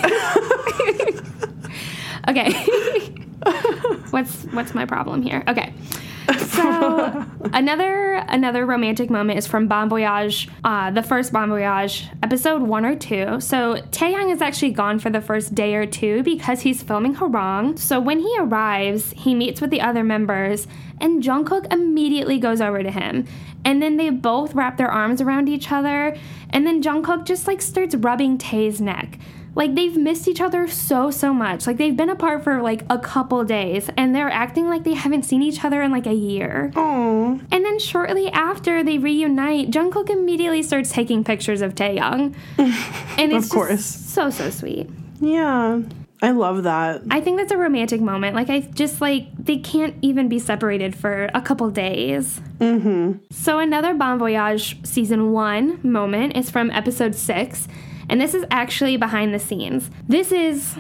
Okay. What's my problem here? Okay. So another romantic moment is from Bon Voyage, the first Bon Voyage, episode 1 or 2. So Taehyung is actually gone for the first day or two because he's filming Hwarang. So when he arrives, he meets with the other members, and Jungkook immediately goes over to him. And then they both wrap their arms around each other, and then Jungkook just like starts rubbing Tae's neck. Like, they've missed each other so much. Like, they've been apart for, like, a couple days, and they're acting like they haven't seen each other in, like, a year. Aww. And then shortly after they reunite, Jungkook immediately starts taking pictures of Taehyung. And it's of course. Just so sweet. Yeah. I love that. I think that's a romantic moment. Like, I just, like, they can't even be separated for a couple days. So another Bon Voyage Season 1 moment is from episode 6. And this is actually behind the scenes. This is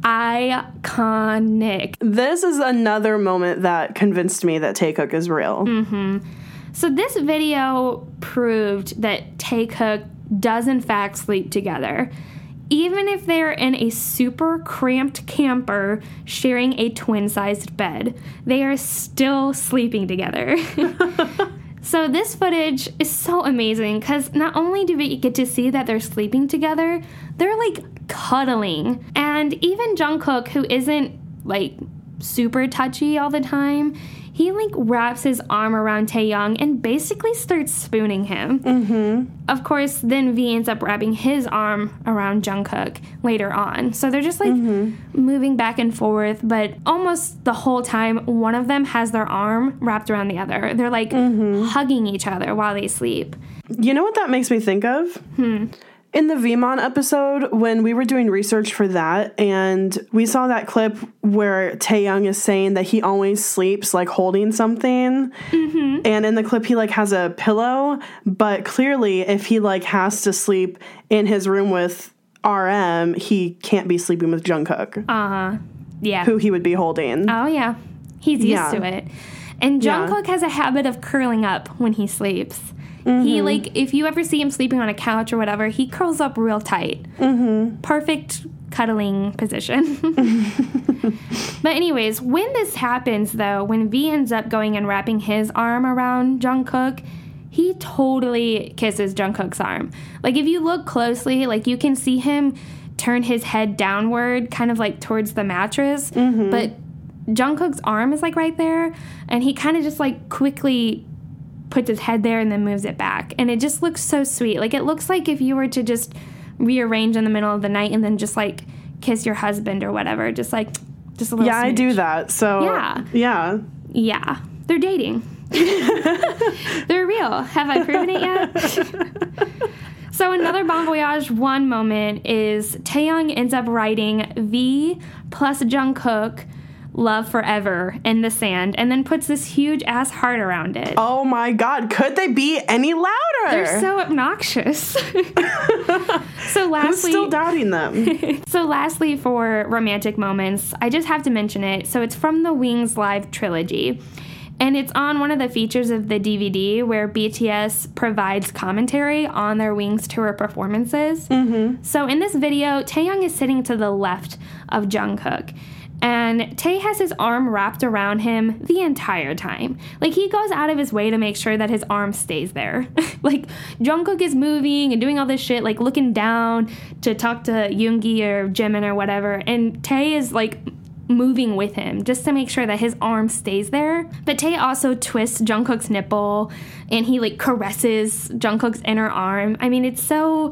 iconic. This is another moment that convinced me that Taekook is real. So this video proved that Taekook does in fact sleep together. Even if they're in a super cramped camper sharing a twin-sized bed, they are still sleeping together. So this footage is so amazing because not only do we get to see that they're sleeping together, they're like cuddling. And even Jungkook, who isn't like super touchy all the time, he like wraps his arm around Taehyung and basically starts spooning him. Of course, then V ends up wrapping his arm around Jungkook later on. So they're just like moving back and forth, but almost the whole time, one of them has their arm wrapped around the other. They're like hugging each other while they sleep. You know what that makes me think of? In the Vmon episode, when we were doing research for that, and we saw that clip where Taehyung is saying that he always sleeps like holding something, and in the clip he like has a pillow, but clearly if he like has to sleep in his room with RM, he can't be sleeping with Jungkook. Yeah. Who he would be holding. Oh yeah, he's used to it. And Jungkook has a habit of curling up when he sleeps. He, like, if you ever see him sleeping on a couch or whatever, he curls up real tight. Perfect cuddling position. But anyways, when this happens, though, when V ends up going and wrapping his arm around Jungkook, he totally kisses Jungkook's arm. Like, if you look closely, like, you can see him turn his head downward, kind of, like, towards the mattress. But Jungkook's arm is, like, right there, and he kind of just, like, quickly puts his head there and then moves it back. And it just looks so sweet. Like, it looks like if you were to just rearrange in the middle of the night and then just, like, kiss your husband or whatever. Just a little Yeah, I smooch. do that. So, yeah. Yeah. They're dating. They're real. Have I proven it yet? So another Bon Voyage 1 moment is Taehyung ends up writing V plus Jungkook love forever in the sand and then puts this huge ass heart around it. Oh my God. Could they be any louder? They're so obnoxious. So lastly, who's still doubting them? So lastly, for romantic moments, I just have to mention it. So it's from the Wings Live trilogy. And it's on one of the features of the DVD where BTS provides commentary on their Wings tour performances. Mm-hmm. So in this video, Taehyung is sitting to the left of Jungkook. And Tae has his arm wrapped around him the entire time. Like, he goes out of his way to make sure that his arm stays there. Like, Jungkook is moving and doing all this shit, like looking down to talk to Yoongi or Jimin or whatever. And Tae is like moving with him just to make sure that his arm stays there. But Tae also twists Jungkook's nipple and he like caresses Jungkook's inner arm. I mean, it's so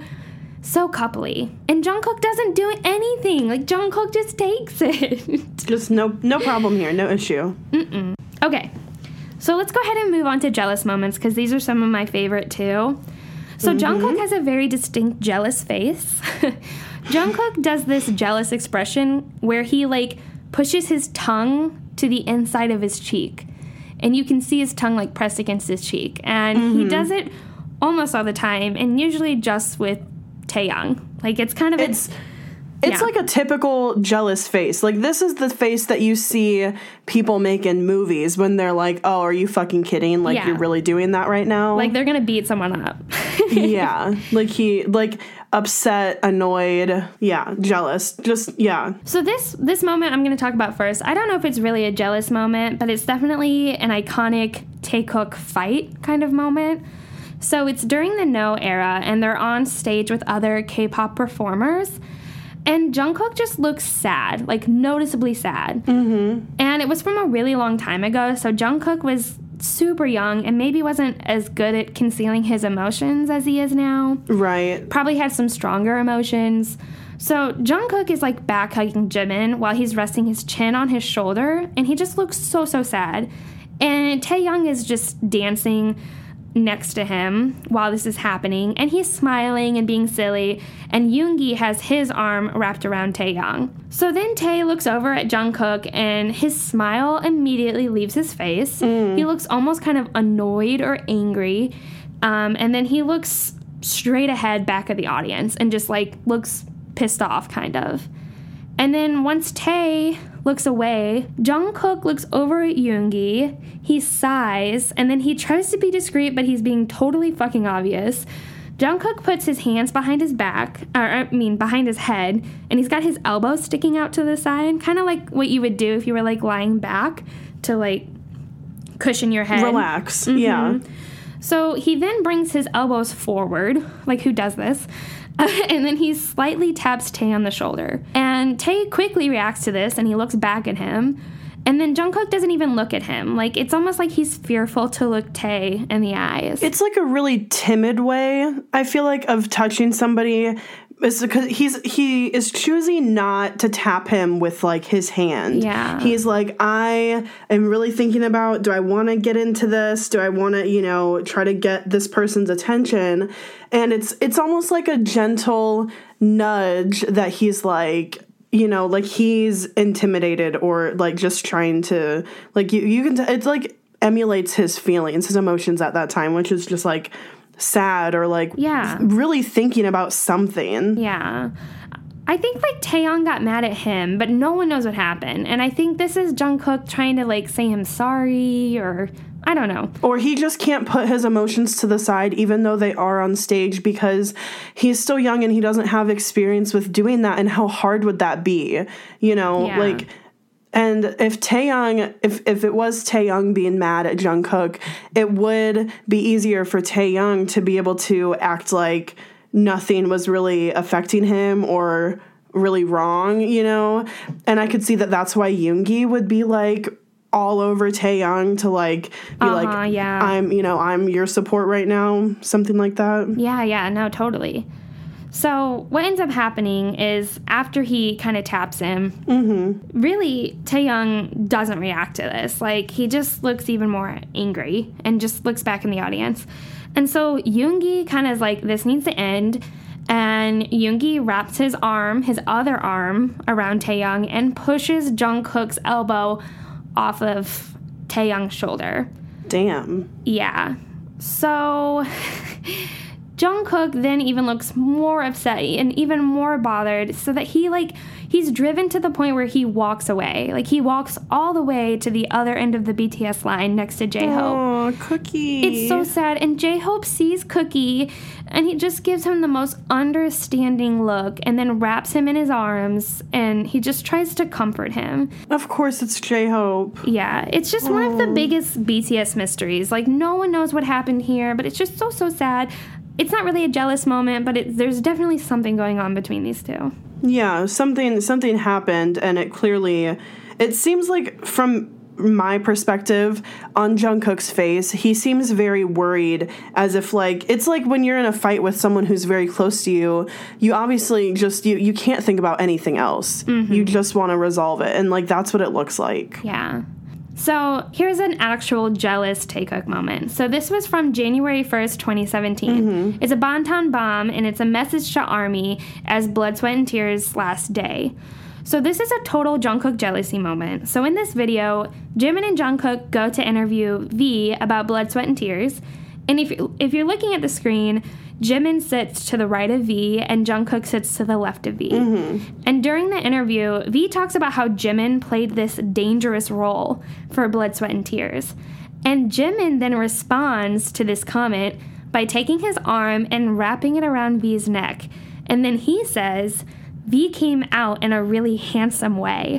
coupley. And Jungkook doesn't do anything. Like, Jungkook just takes it. Just no problem here. No issue. Mm-mm. Okay. So let's go ahead and move on to jealous moments because these are some of my favorite too. So Jungkook has a very distinct jealous face. Jungkook does this jealous expression where he like pushes his tongue to the inside of his cheek. And you can see his tongue like pressed against his cheek. And he does it almost all the time and usually just with Taehyung. Like, it's kind of it's like a typical jealous face. Like, this is the face that you see people make in movies when they're like, oh, are you fucking kidding? Like, you're really doing that right now? Like, they're gonna beat someone up. Yeah. Like upset, annoyed, jealous. Just, So this moment I'm gonna talk about first. I don't know if it's really a jealous moment, but it's definitely an iconic Taekook fight kind of moment. So it's during the No era, and they're on stage with other K-pop performers, and Jungkook just looks sad, like noticeably sad. Mm-hmm. And it was from a really long time ago, so Jungkook was super young and maybe wasn't as good at concealing his emotions as he is now. Right. Probably had some stronger emotions. So Jungkook is like back hugging Jimin while he's resting his chin on his shoulder, and he just looks so sad. And Taehyung is just dancing next to him while this is happening, and he's smiling and being silly, and Yoongi has his arm wrapped around Taehyung. So then Tae looks over at Jungkook, and his smile immediately leaves his face. He looks almost kind of annoyed or angry, and then he looks straight ahead back at the audience and just like looks pissed off kind of. And then once Tae looks away, Jungkook looks over at Yoongi, he sighs, and then he tries to be discreet, but he's being totally fucking obvious. Jungkook puts his hands behind his back, behind his head, and he's got his elbows sticking out to the side, kind of like what you would do if you were like lying back to like cushion your head. Relax, yeah. So he then brings his elbows forward, like who does this? And then he slightly taps Tae on the shoulder. And Tae quickly reacts to this, and he looks back at him. And then Jungkook doesn't even look at him. Like, it's almost like he's fearful to look Tae in the eyes. It's like a really timid way, I feel like, of touching somebody. It's because he is choosing not to tap him with, like, his hand. Yeah. He's like, I am really thinking about, do I want to get into this? Do I want to, try to get this person's attention? And it's almost like a gentle nudge that he's like, like he's intimidated or like just trying to, like, you can, it's like emulates his feelings, his emotions at that time, which is just like sad or like really thinking about something. Yeah. I think like Taehyung got mad at him, but no one knows what happened. And I think this is Jungkook trying to like say I'm sorry, or I don't know. Or he just can't put his emotions to the side even though they are on stage because he's still young and he doesn't have experience with doing that, and how hard would that be? Like, and if Taehyung, if it was Taehyung being mad at Jungkook, it would be easier for Taehyung to be able to act like nothing was really affecting him or really wrong, And I could see that that's why Yoongi would be like all over Taehyung to like be I'm your support right now, something like that. Yeah, no, totally. So what ends up happening is after he kind of taps him, really Taehyung doesn't react to this. Like, he just looks even more angry and just looks back in the audience. And so Yoongi kind of is like, this needs to end. And Yoongi wraps his other arm around Taehyung and pushes Jungkook's elbow off of Taehyung's shoulder. Damn. Yeah. So Jungkook then even looks more upset and even more bothered, so that he's driven to the point where he walks away. Like, he walks all the way to the other end of the BTS line next to J-Hope. Oh, Cookie. It's so sad. And J-Hope sees Cookie, and he just gives him the most understanding look and then wraps him in his arms, and he just tries to comfort him. Of course it's J-Hope. Yeah, it's just one of the biggest BTS mysteries. Like, no one knows what happened here, but it's just so sad. It's not really a jealous moment, but there's definitely something going on between these two. Yeah, something happened, and it seems like, from my perspective, on Jungkook's face, he seems very worried, as if, like, it's like when you're in a fight with someone who's very close to you, you obviously just, you can't think about anything else. You just want to resolve it, and, like, that's what it looks like. Yeah. So here's an actual jealous Taekook moment. So this was from January 1st, 2017. It's a Bantan bomb, and it's a message to ARMY as Blood, Sweat, and Tears' last day. So this is a total Jungkook jealousy moment. So in this video, Jimin and Jungkook go to interview V about Blood, Sweat, and Tears. And if you're looking at the screen, Jimin sits to the right of V and Jungkook sits to the left of V. And during the interview, V talks about how Jimin played this dangerous role for Blood, Sweat, and Tears. And Jimin then responds to this comment by taking his arm and wrapping it around V's neck. And then he says, V came out in a really handsome way.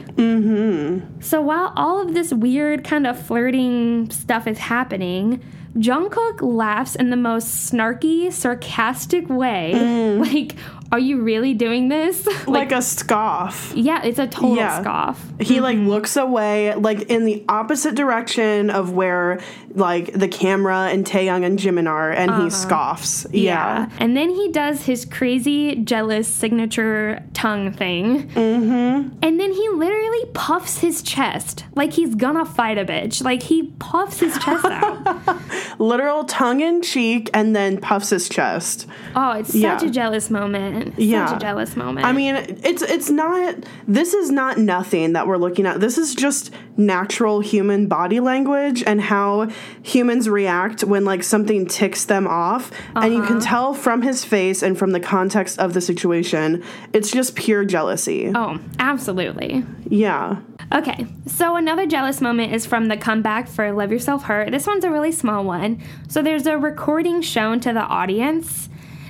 So while all of this weird kind of flirting stuff is happening, Jungkook laughs in the most snarky, sarcastic way. Like, are you really doing this? Like a scoff. Yeah, it's a total scoff. He, like, looks away, like, in the opposite direction of where, like, the camera and Taehyung and Jimin are, and he scoffs. Yeah. And then he does his crazy, jealous signature tongue thing. And then he literally puffs his chest like he's gonna fight a bitch. Like, he puffs his chest out. Literal tongue in cheek, and then puffs his chest. Oh, it's such a jealous moment. Such a jealous moment. I mean, it's not, this is not nothing that we're looking at. This is just natural human body language and how humans react when, like, something ticks them off. And you can tell from his face and from the context of the situation, it's just pure jealousy. Oh, absolutely. Yeah. Okay, so another jealous moment is from the comeback for Love Yourself Hurt. This one's a really small one. So there's a recording shown to the audience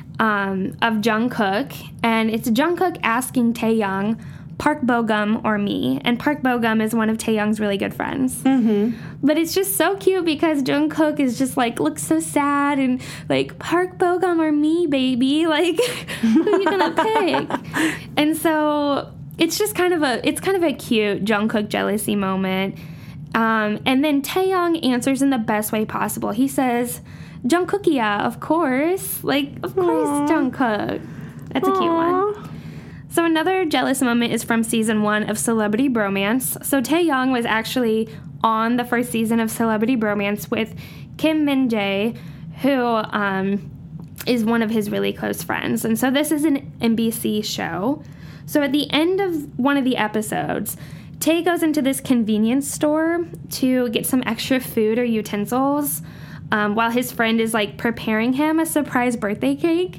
of Jungkook, and it's Jungkook asking Taehyung, Park Bo-gum or me, and Park Bo-gum is one of Taehyung's really good friends. But it's just so cute because Jungkook is just like, looks so sad and like, Park Bo-gum or me, baby, like, who are you gonna pick? And so it's just kind of a cute Jungkook jealousy moment. And then Taehyung answers in the best way possible. He says, Jungkookia, of course. Like, of course, Jungkook. That's a cute one. So another jealous moment is from season 1 of Celebrity Bromance. So Taehyung was actually on the first season of Celebrity Bromance with Kim Min-jae, who is one of his really close friends. And so this is an NBC show. So at the end of one of the episodes, Tae goes into this convenience store to get some extra food or utensils while his friend is, like, preparing him a surprise birthday cake.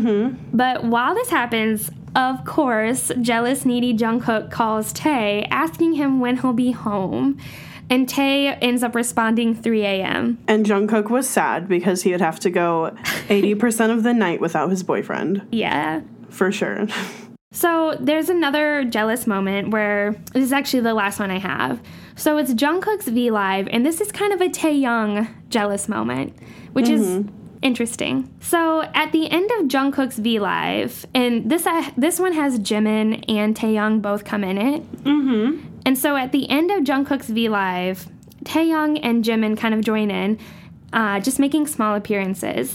But while this happens, of course, jealous, needy Jungkook calls Tae, asking him when he'll be home. And Tae ends up responding 3 a.m. And Jungkook was sad because he would have to go 80% of the night without his boyfriend. Yeah. For sure. So there's another jealous moment where, this is actually the last one I have. So it's Jungkook's V Live, and this is kind of a Taehyung jealous moment, which is interesting. So at the end of Jungkook's V Live, and this one has Jimin and Taehyung both come in it. And so at the end of Jungkook's V Live, Taehyung and Jimin kind of join in, just making small appearances.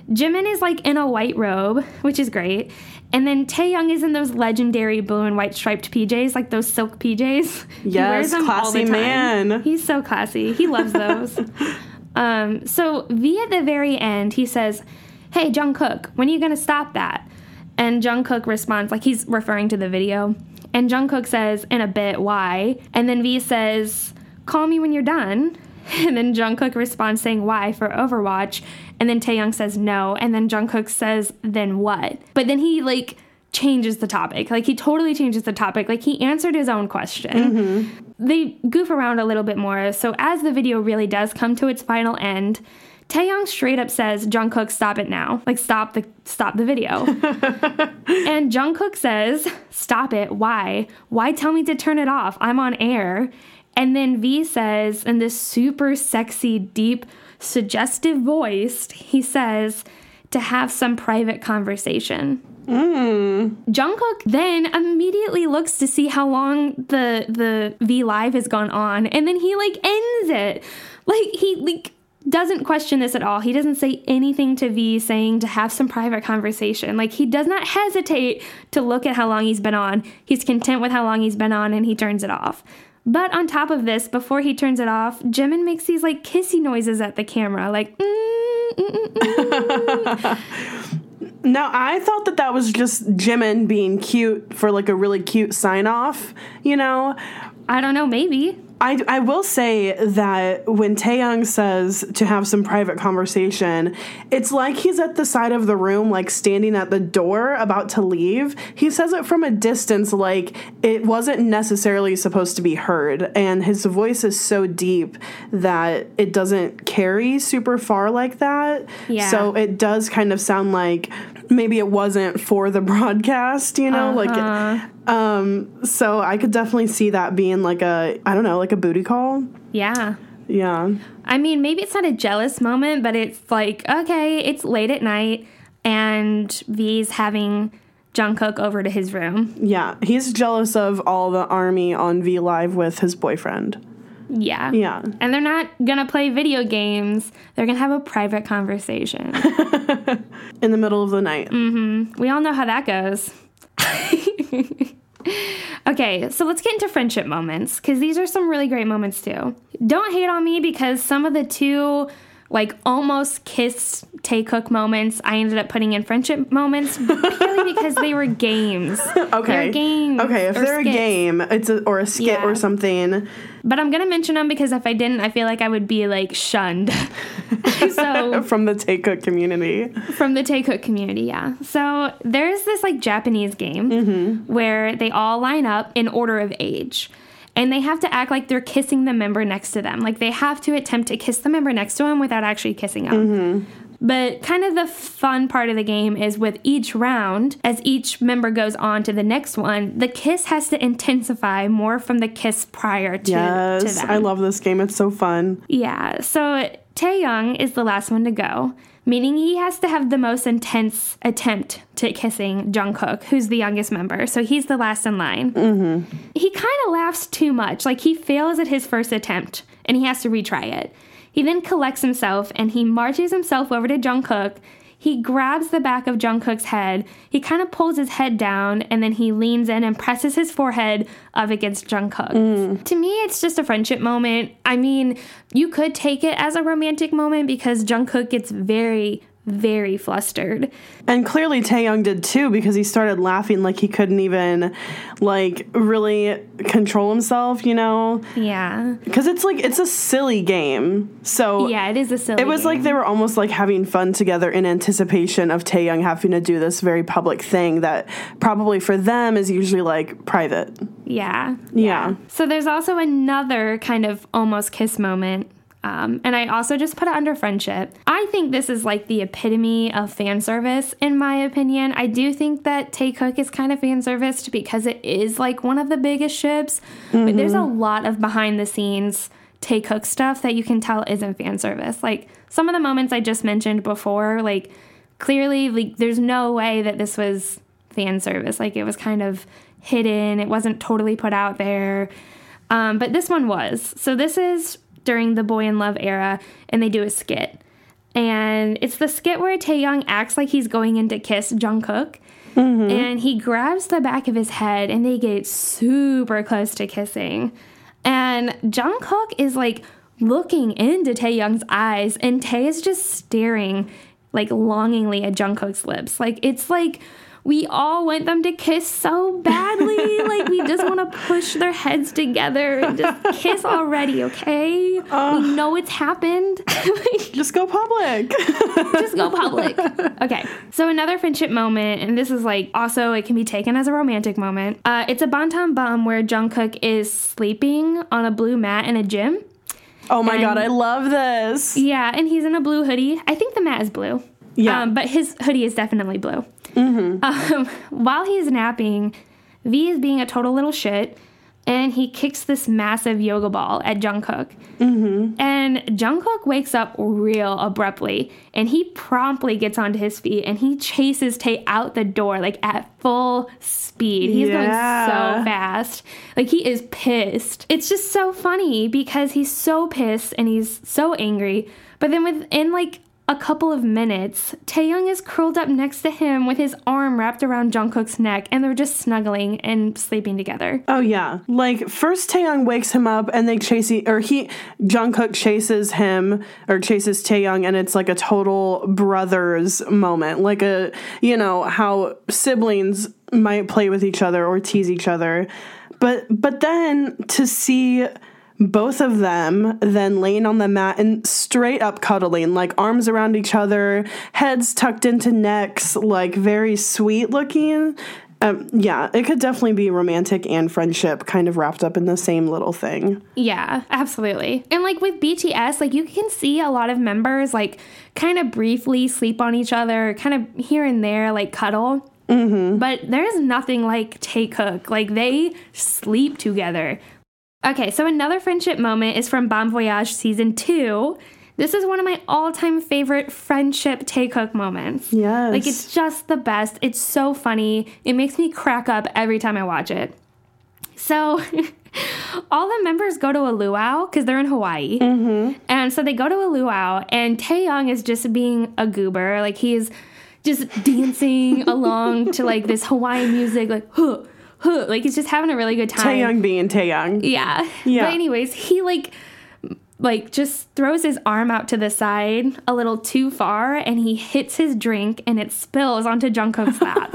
Jimin is like in a white robe, which is great. And then Taehyung is in those legendary blue and white striped PJs, like those silk PJs. Yes, he wears them classy all the time. man. He's so classy. He loves those. So V at the very end, he says, "Hey, Jungkook, when are you going to stop that?" And Jungkook responds, like he's referring to the video. And Jungkook says, in a bit, "Why?" And then V says, "Call me when you're done." And then Jungkook responds saying, "Why?" for Overwatch. And then Taehyung says no. And then Jungkook says, "Then what?" But then he like changes the topic. Like he totally changes the topic. Like he answered his own question. They goof around a little bit more. So as the video really does come to its final end, Taehyung straight up says, "Jungkook, stop it now. Like stop the video." And Jungkook says, "Stop it. Why? Why tell me to turn it off? I'm on air." And then V says, in this super sexy, deep, suggestive voice, he says, "To have some private conversation." Jungkook then immediately looks to see how long the V Live has gone on, and then he like ends it. Like he like doesn't question this at all. He doesn't say anything to V saying to have some private conversation. Like he does not hesitate to look at how long he's been on. He's content with how long he's been on, and he turns it off. But on top of this, before he turns it off, Jimin makes these like kissy noises at the camera, like Now, I thought that was just Jimin being cute for like a really cute sign off, you know? I don't know, maybe. I will say that when Taehyung says to have some private conversation, it's like he's at the side of the room, like standing at the door about to leave. He says it from a distance, like it wasn't necessarily supposed to be heard. And his voice is so deep that it doesn't carry super far like that. Yeah. So it does kind of sound like maybe it wasn't for the broadcast, you know? So I could definitely see that being like a, I don't know, like a booty call. Yeah. Yeah. I mean, maybe it's not a jealous moment, but it's like, okay, it's late at night and V's having Jungkook over to his room. Yeah. He's jealous of all the army on V Live with his boyfriend. Yeah. Yeah. And they're not going to play video games. They're going to have a private conversation. In the middle of the night. Mm-hmm. We all know how that goes. Okay, so let's get into friendship moments, because these are some really great moments too. Don't hate on me because some of the two like almost kiss Taekook moments I ended up putting in friendship moments purely because they were games. Okay. They're games. Okay, if they're skits. a game, it's a skit or something. But I'm going to mention them because if I didn't, I feel like I would be like shunned. So from the Taekook community. From the Taekook community, yeah. So there's this like Japanese game where they all line up in order of age. And they have to act like they're kissing the member next to them. Like they have to attempt to kiss the member next to them without actually kissing them. But kind of the fun part of the game is with each round, as each member goes on to the next one, the kiss has to intensify more from the kiss prior to them. I love this game. It's so fun. Yeah. So Taehyung is the last one to go, meaning he has to have the most intense attempt to kissing Jungkook, who's the youngest member. So he's the last in line. He kind of laughs too much. Like he fails at his first attempt and he has to retry it. He then collects himself and he marches himself over to Jungkook. He grabs the back of Jungkook's head. He kind of pulls his head down and then he leans in and presses his forehead up against Jungkook. To me, it's just a friendship moment. I mean, you could take it as a romantic moment because Jungkook gets very, very flustered. And clearly Taehyung did too, because he started laughing like he couldn't even like really control himself, you know? Yeah. Because it's a silly game. So yeah, it is a silly It was game. like they were almost like having fun together in anticipation of Taehyung having to do this very public thing that probably for them is usually like private. Yeah. So there's also another kind of almost kiss moment. And I also just put it under friendship. I think this is like the epitome of fan service, in my opinion. I do think that Taekook is kind of fan serviced because it is like one of the biggest ships. But there's a lot of behind the scenes Taekook stuff that you can tell isn't fan service. Like some of the moments I just mentioned before, like clearly like there's no way that this was fan service. Like it was kind of hidden. It wasn't totally put out there. But this one was. So this is during the Boy in Love era, and they do a skit. And it's the skit where Taehyung acts like he's going in to kiss Jungkook. And he grabs the back of his head and they get super close to kissing. And Jungkook is like looking into Taehyung's eyes, and Tae is just staring like longingly at Jungkook's lips. Like, it's like we all want them to kiss so badly. Like, we just want to push their heads together and just kiss already, okay? We know it's happened. Just go public. Just go public. Okay, so another friendship moment, and this is like also, it can be taken as a romantic moment. It's a Bantam Bum where Jungkook is sleeping on a blue mat in a gym. Oh my God, I love this. Yeah, and he's in a blue hoodie. I think the mat is blue. Yeah. But his hoodie is definitely blue. While he's napping, V is being a total little shit, and he kicks this massive yoga ball at Jungkook. And Jungkook wakes up real abruptly, and he promptly gets onto his feet, and he chases Tae out the door, like, at full speed. He's going so fast. Like, he is pissed. It's just so funny because he's so pissed, and he's so angry. But then within, like, a couple of minutes, Taehyung is curled up next to him with his arm wrapped around Jungkook's neck, and they're just snuggling and sleeping together. Oh yeah, like first Taehyung wakes him up, and they Jungkook chases him or chases Taehyung, and it's like a total brothers moment, like how siblings might play with each other or tease each other, but then to see both of them then laying on the mat and straight up cuddling, like arms around each other, heads tucked into necks, like very sweet looking. Yeah, it could definitely be romantic and friendship kind of wrapped up in the same little thing. Yeah, absolutely. And like with BTS, like you can see a lot of members like kind of briefly sleep on each other, kind of here and there, like cuddle. But there's nothing like Taekook. Like they sleep together. Okay, so another friendship moment is from Bon Voyage Season 2. This is one of my all-time favorite friendship Taekook moments. Yes. Like, it's just the best. It's so funny. It makes me crack up every time I watch it. So, all the members go to a luau because they're in Hawaii. And so they go to a luau, and Taehyung is just being a goober. Like, he's just dancing along to, like, this Hawaiian music, like, huh. Like, he's just having a really good time. Taehyung being Taehyung. Yeah. But anyways, he, like just throws his arm out to the side a little too far, and he hits his drink, and it spills onto Jungkook's lap.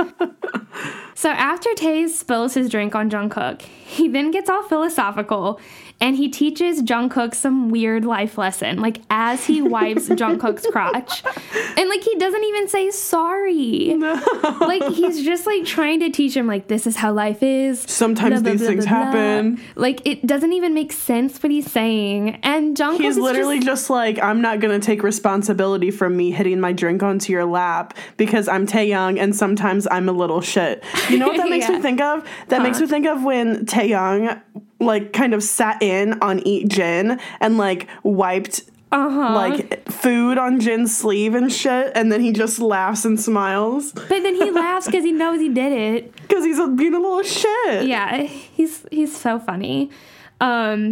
So after Tae spills his drink on Jungkook, he then gets all philosophical, and he teaches Jungkook some weird life lesson, like as he wipes Jungkook's crotch. And like he doesn't even say sorry. No. Like he's just like trying to teach him like this is how life is. Sometimes these things happen. Like it doesn't even make sense what he's saying. And Jungkook he's literally just like, I'm not gonna take responsibility from me hitting my drink onto your lap because I'm Taehyung and sometimes I'm a little shit. You know what that makes me think of? That makes me think of when Taehyung like kind of sat in on Eat Jin and like wiped like food on Jin's sleeve and shit, and then he just laughs and smiles. But then he laughs because he knows he did it. Because he's being a little shit. Yeah, he's so funny. But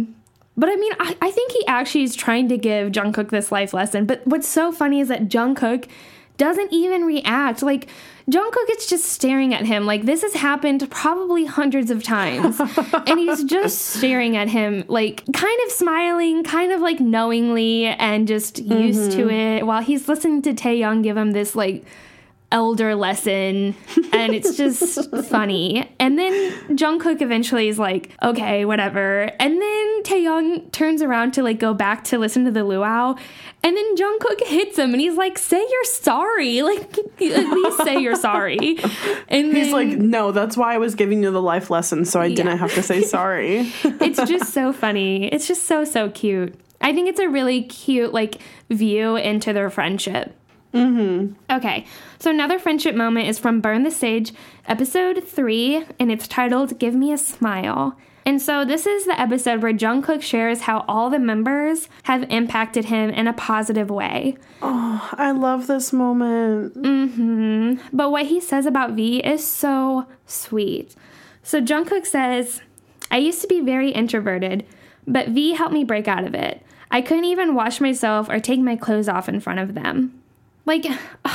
I mean, I think he actually is trying to give Jungkook this life lesson. But what's so funny is that Jungkook doesn't even react. Like, Jungkook is just staring at him. Like, this has happened probably hundreds of times. And he's just staring at him, like, kind of smiling, kind of, like, knowingly and just used to it while he's listening to Taehyung give him this, like, elder lesson, and it's just funny. And then Jungkook eventually is like, okay, whatever. And then Taehyung turns around to like go back to listen to the luau, and then Jungkook hits him and he's like, say you're sorry, like at least say you're sorry. And he's like, no, that's why I was giving you the life lesson, so I didn't have to say sorry. It's just so funny. It's just so cute. I think it's a really cute like view into their friendship. Okay, so another friendship moment is from Burn the Stage, episode 3, and it's titled Give Me a Smile. And so this is the episode where Jungkook shares how all the members have impacted him in a positive way. Oh, I love this moment. But what he says about V is so sweet. So Jungkook says, I used to be very introverted, but V helped me break out of it. I couldn't even wash myself or take my clothes off in front of them. Like,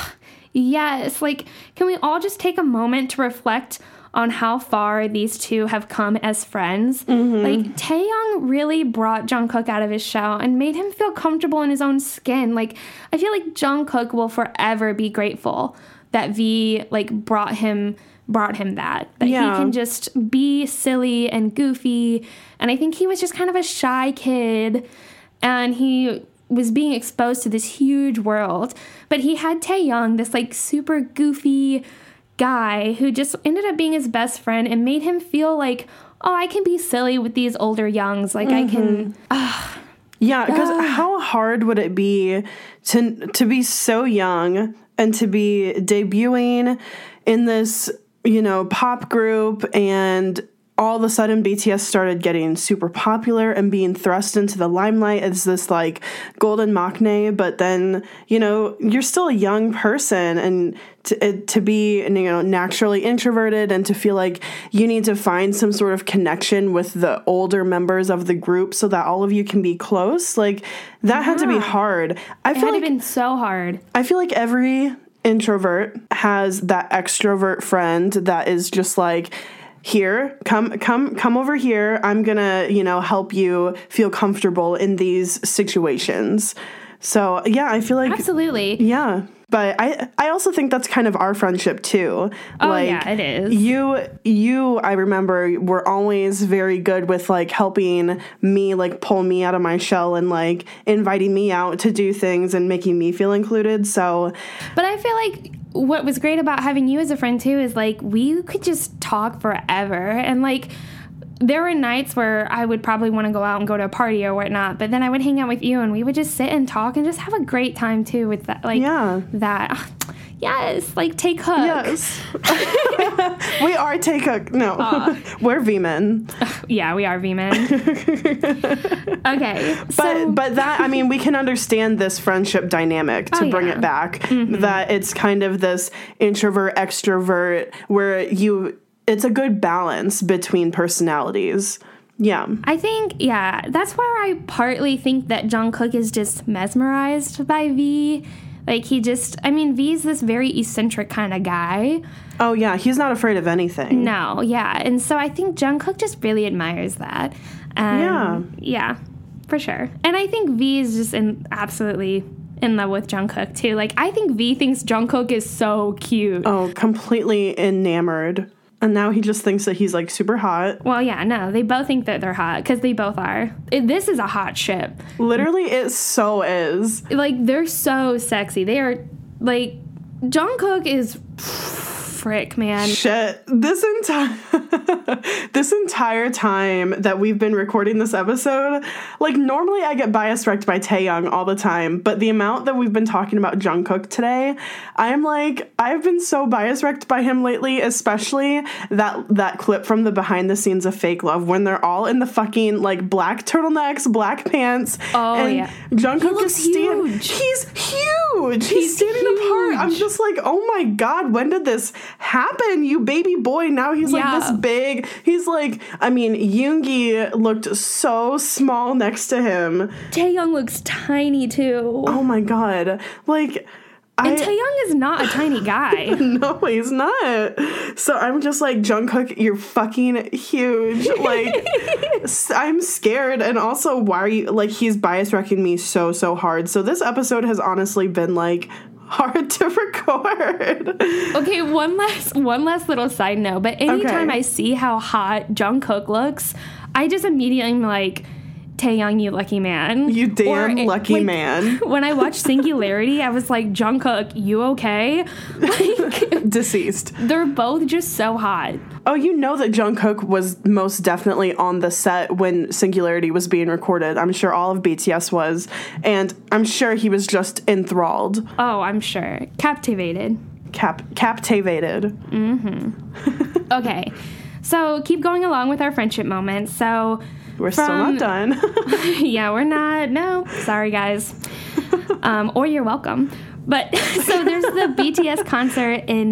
yes, like, can we all just take a moment to reflect on how far these two have come as friends? Like, Taehyung really brought Jungkook out of his shell and made him feel comfortable in his own skin. Like, I feel like Jungkook will forever be grateful that V, like, brought him that he can just be silly and goofy. And I think he was just kind of a shy kid, and he was being exposed to this huge world. But he had Taehyung, this like super goofy guy who just ended up being his best friend and made him feel like, oh, I can be silly with these older youngs. Like I can. Yeah, because how hard would it be to be so young and to be debuting in this, you know, pop group, and all of a sudden BTS started getting super popular and being thrust into the limelight as this like golden maknae, but then, you know, you're still a young person, and to be, you know, naturally introverted and to feel like you need to find some sort of connection with the older members of the group so that all of you can be close. Like that had to be hard. I feel like been so hard. I feel like every introvert has that extrovert friend that is just like, here, come over here. I'm gonna, you know, help you feel comfortable in these situations. So yeah, I feel like absolutely. Yeah. But I also think that's kind of our friendship too. Oh, like, yeah, it is. You, I remember, were always very good with like helping me, like pull me out of my shell and like inviting me out to do things and making me feel included. So, but I feel like what was great about having you as a friend too is like we could just talk forever, and like there were nights where I would probably want to go out and go to a party or whatnot, but then I would hang out with you and we would just sit and talk and just have a great time too with that. Like that. Yes, like Taekook. Yes. We are Taekook. No, we're V-men. Yeah, we are V-men. Okay. But that, I mean, we can understand this friendship dynamic to bring it back. That it's kind of this introvert, extrovert, where it's a good balance between personalities. Yeah. I think, that's where I partly think that Jungkook is just mesmerized by V. Like, V's this very eccentric kind of guy. Oh, yeah. He's not afraid of anything. No, yeah. And so I think Jungkook just really admires that. Yeah, for sure. And I think V is just absolutely in love with Jungkook, too. Like, I think V thinks Jungkook is so cute. Oh, completely enamored. And now he just thinks that he's, like, super hot. Well, yeah, no. They both think that they're hot, because they both are. This is a hot ship. Literally, it so is. Like, they're so sexy. They are, like, Jungkook is... Frick, man. Shit. This entire time that we've been recording this episode, like, normally I get bias-wrecked by Taehyung all the time, but the amount that we've been talking about Jungkook today, I'm like, I've been so bias-wrecked by him lately, especially that clip from the behind the scenes of Fake Love when they're all in the fucking, like, black turtlenecks, black pants. Oh, and yeah. Jungkook is huge. He's huge. He's standing apart. I'm just like, oh my God, when did this happen, you baby boy? Now he's like this big. He's like, I mean, Yoongi looked so small next to him. Taehyung looks tiny too. Oh my God. Like, and Taehyung is not a tiny guy. No, he's not. So I'm just like, Jungkook, you're fucking huge. Like, I'm scared. And also, why are you, like, he's bias-wrecking me so hard. So this episode has honestly been, like, hard to record. Okay, one last little side note. But anytime I see how hot Jungkook looks, I just immediately am like, Taehyung, you lucky man. You damn lucky man. When I watched Singularity, I was like, Jungkook, you okay? Like, deceased. They're both just so hot. Oh, you know that Jungkook was most definitely on the set when Singularity was being recorded. I'm sure all of BTS was. And I'm sure he was just enthralled. Oh, I'm sure. Captivated. Captivated. Mm-hmm. Okay. So keep going along with our friendship moments. So... We're still not done. Yeah, we're not. No. Sorry, guys. Or you're welcome. But so there's the BTS concert in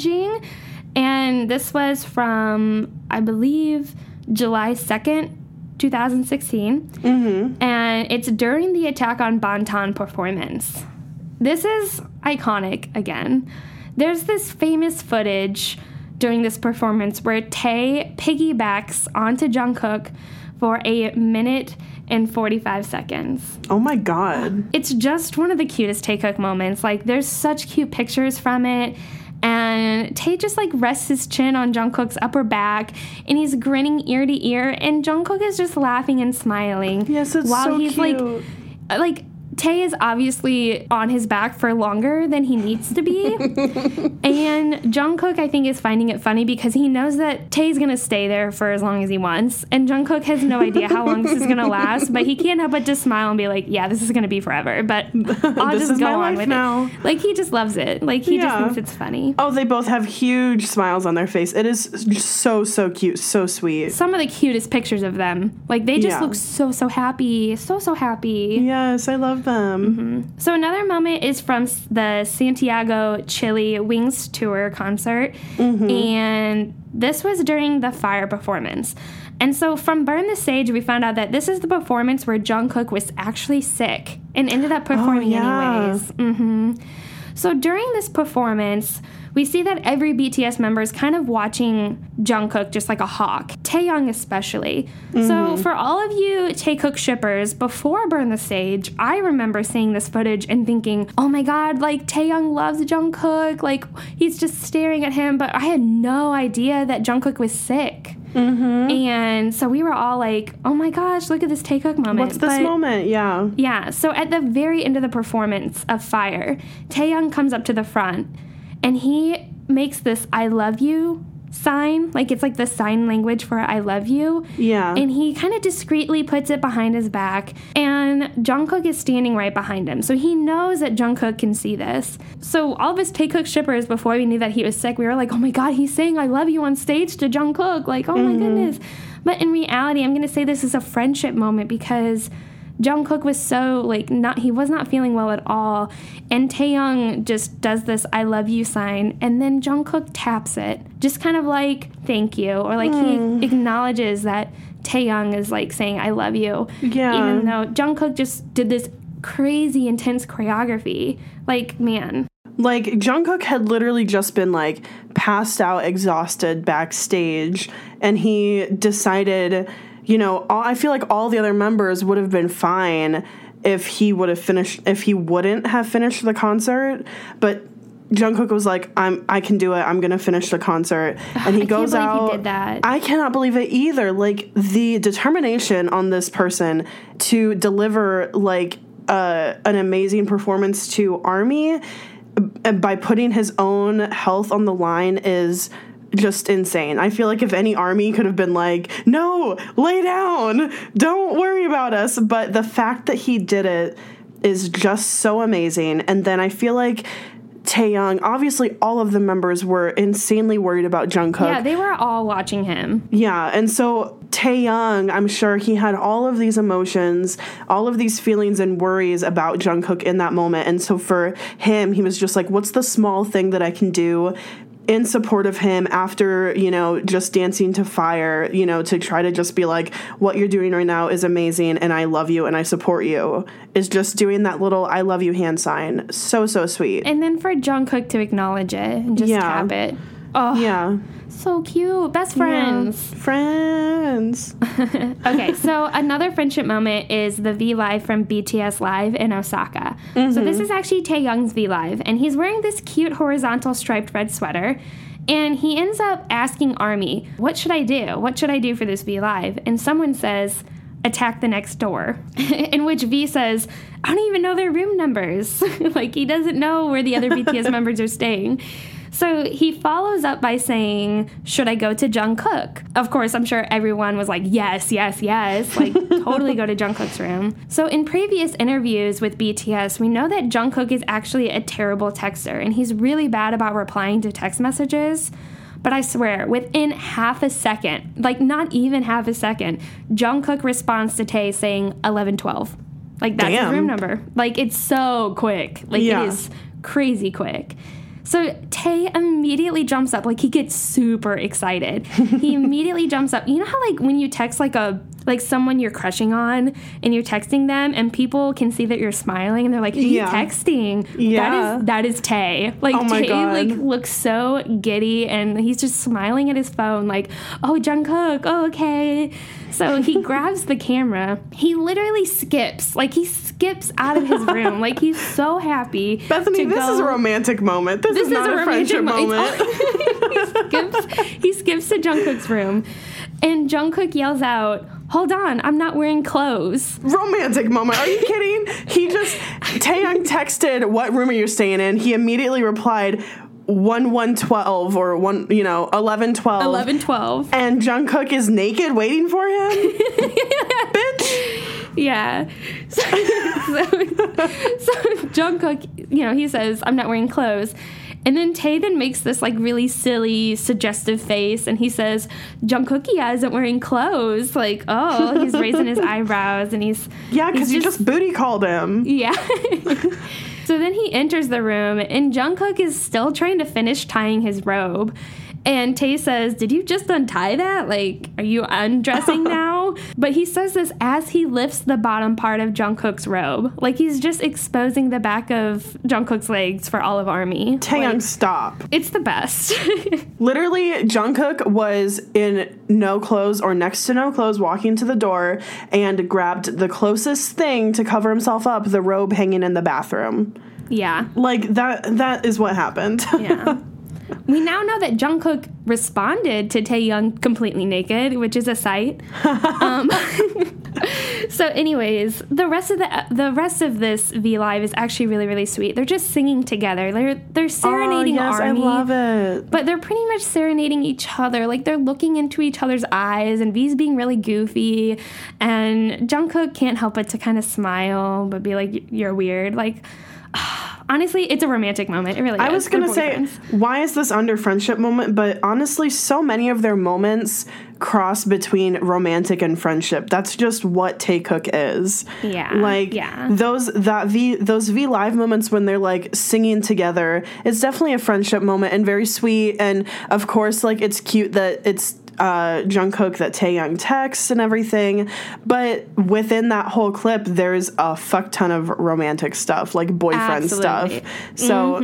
Nanjing. And this was from, I believe, July 2nd 2016. Mm-hmm. And it's during the Attack on Bantan performance. This is iconic again. There's this famous footage during this performance where Tae piggybacks onto Jungkook for 1 minute and 45 seconds. Oh my God. It's just one of the cutest Taekook moments. Like, there's such cute pictures from it. And Tae just, like, rests his chin on Jungkook's upper back, and he's grinning ear to ear, and Jungkook is just laughing and smiling. Yes, it's while so he's cute. like, Tae is obviously on his back for longer than he needs to be. And Jungkook, I think, is finding it funny because he knows that Tae's going to stay there for as long as he wants. And Jungkook has no idea how long this is going to last, but he can't help but just smile and be like, yeah, this is going to be forever. But I'll just go on with now. it. Like, he just loves it. Like, he just thinks it's funny. Oh, they both have huge smiles on their face. It is so cute, so sweet. Some of the cutest pictures of them. Like, they just look so happy. So happy. Yes, I love them. Mm-hmm. So another moment is from the Santiago, Chile Wings Tour concert. Mm-hmm. And this was during the Fire performance. And so from Burn the Stage, we found out that this is the performance where Jungkook was actually sick and ended up performing anyways. Mm-hmm. So during this performance, we see that every BTS member is kind of watching Jungkook just like a hawk, Taehyung especially. Mm-hmm. So for all of you Taekook shippers, before Burn the Stage, I remember seeing this footage and thinking, oh my God, like Taehyung loves Jungkook, like he's just staring at him, but I had no idea that Jungkook was sick. Mm-hmm. And so we were all like, oh my gosh, look at this Taekook moment. What's this moment? Yeah. Yeah, so at the very end of the performance of Fire, Taehyung comes up to the front and he makes this I love you sign. Like, it's like the sign language for I love you. Yeah. And he kind of discreetly puts it behind his back, and Jungkook is standing right behind him. So he knows that Jungkook can see this. So all of us Taekook shippers, before we knew that he was sick, we were like, oh my God, he's saying I love you on stage to Jungkook. Like, oh my goodness. But in reality, I'm going to say this is a friendship moment because Jungkook was so, like, he was not feeling well at all. And Taehyung just does this I love you sign. And then Jungkook taps it. Just kind of like, thank you. Or like he acknowledges that Taehyung is like saying I love you. Yeah. Even though Jungkook just did this crazy intense choreography. Like, man. Like, Jungkook had literally just been, like, passed out, exhausted backstage. And he decided, you know, I feel like all the other members would have been fine if he wouldn't have finished the concert, but Jungkook was like, I can do it. I'm going to finish the concert. And he goes out. He did that. I cannot believe it either. Like, the determination on this person to deliver, like, an amazing performance to ARMY by putting his own health on the line is just insane. I feel like if any ARMY could have been like, no, lay down, don't worry about us. But the fact that he did it is just so amazing. And then I feel like Taehyung, obviously all of the members were insanely worried about Jungkook. Yeah, they were all watching him. Yeah, and so Taehyung, I'm sure he had all of these emotions, all of these feelings and worries about Jungkook in that moment. And so for him, he was just like, what's the small thing that I can do in support of him after, you know, just dancing to Fire, you know, to try to just be like, what you're doing right now is amazing and I love you and I support you, is just doing that little I love you hand sign. So sweet. And then for Jungkook to acknowledge it and just tap it. Oh, yeah. So cute. Best friends. Yeah. Friends. Okay, so another friendship moment is the V Live from BTS Live in Osaka. Mm-hmm. So this is actually Taehyung's V Live, and he's wearing this cute horizontal striped red sweater. And he ends up asking ARMY, what should I do? What should I do for this V Live? And someone says, attack the next door. In which V says, I don't even know their room numbers. Like, he doesn't know where the other BTS members are staying. So he follows up by saying, should I go to Jungkook? Of course, I'm sure everyone was like, yes. Like, totally go to Jungkook's room. So in previous interviews with BTS, we know that Jungkook is actually a terrible texter, and he's really bad about replying to text messages. But I swear, within half a second, like not even half a second, Jungkook responds to Tae saying 1112. Like, that's his room number. Like, it's so quick. Like, it is crazy quick. So Tae immediately jumps up, like he gets super excited. He immediately jumps up. You know how like when you text like a like someone you're crushing on and you're texting them and people can see that you're smiling and they're like, who are you texting? Yeah. That is Tae. Like, oh my Tae God. like looks so giddy and he's just smiling at his phone like, oh, Jungkook, oh, okay. So he grabs the camera. He literally skips. Like, he skips out of his room. Like, he's so happy. Bethany, this is a romantic moment. This is not a friendship moment. He skips to Jungkook's room. And Jungkook yells out, hold on, I'm not wearing clothes. Romantic moment. Are you kidding? Taeyang texted, what room are you staying in? He immediately replied, 1112 or 1112. 1112. And Jungkook is naked waiting for him? Bitch. Yeah. So Jungkook, he says, I'm not wearing clothes. And then Tae then makes this like really silly, suggestive face, and he says, Jungkookia isn't wearing clothes. Like, oh, he's raising his eyebrows, and he's because you just booty called him. Yeah. So then he enters the room, and Jungkook is still trying to finish tying his robe. And Tae says, did you just untie that? Like, are you undressing now? But he says this as he lifts the bottom part of Jungkook's robe. Like, he's just exposing the back of Jungkook's legs for all of ARMY. Taeyang, stop. It's the best. Literally, Jungkook was in no clothes or next to no clothes walking to the door and grabbed the closest thing to cover himself up, the robe hanging in the bathroom. Yeah. Like, that is what happened. Yeah. We now know that Jungkook responded to Taehyung completely naked, which is a sight. So anyways, the rest of this V Live is actually really, really sweet. They're just singing together. They're serenading ARMY. I love it. But they're pretty much serenading each other. Like, they're looking into each other's eyes, and V's being really goofy, and Jungkook can't help but to kind of smile, but be like, you're weird. Like, honestly, it's a romantic moment. It really is. I was going to say, why is this under friendship moment? But honestly, so many of their moments cross between romantic and friendship. That's just what Taekook is. Yeah. Like, those V Live moments when they're, like, singing together, it's definitely a friendship moment and very sweet. And, of course, like, it's cute that it's Jungkook that Taehyung texts and everything, but within that whole clip there's a fuck ton of romantic stuff, like boyfriend stuff. So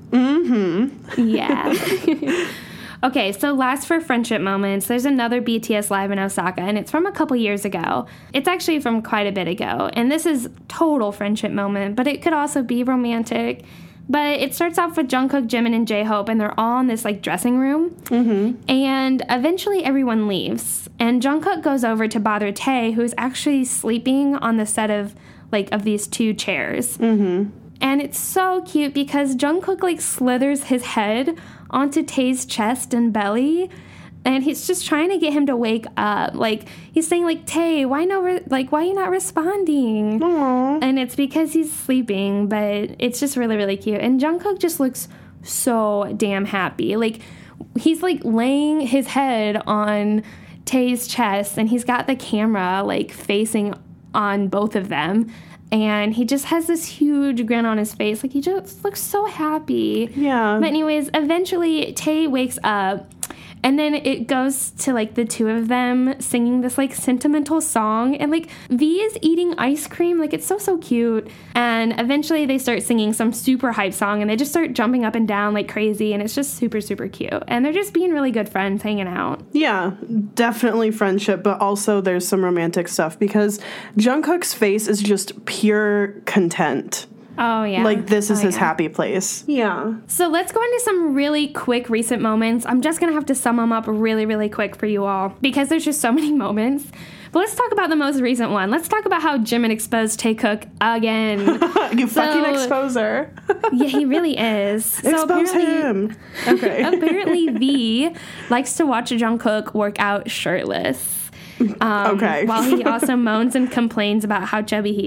yeah. Okay, so last for friendship moments, there's another BTS Live in Osaka, and it's from a couple years ago. It's actually from quite a bit ago, and this is total friendship moment, but it could also be romantic. But it starts off with Jungkook, Jimin, and J-Hope, and they're all in this, like, dressing room. Mm-hmm. And eventually everyone leaves. And Jungkook goes over to bother Tae, who is actually sleeping on the set of these two chairs. Mm-hmm. And it's so cute because Jungkook, like, slithers his head onto Tae's chest and belly. And he's just trying to get him to wake up. Like, he's saying, like, Tae, why are you not responding? Aww. And it's because he's sleeping, but it's just really, really cute. And Jungkook just looks so damn happy. Like, he's, like, laying his head on Tae's chest, and he's got the camera, like, facing on both of them. And he just has this huge grin on his face. Like, he just looks so happy. Yeah. But anyways, eventually, Tae wakes up. And then it goes to, like, the two of them singing this, like, sentimental song. And, like, V is eating ice cream. Like, it's so, so cute. And eventually they start singing some super hype song. And they just start jumping up and down like crazy. And it's just super, super cute. And they're just being really good friends hanging out. Yeah, definitely friendship. But also there's some romantic stuff. Because Jungkook's face is just pure content. Oh, yeah. Like, this is his happy place. Yeah. So let's go into some really quick recent moments. I'm just going to have to sum them up really, really quick for you all because there's just so many moments. But let's talk about the most recent one. Let's talk about how Jimin exposed Taekook again. You fucking exposer. Yeah, he really is. Expose him. Okay. Apparently, V likes to watch Jungkook work out shirtless. Okay. While he also moans and complains about how chubby he is.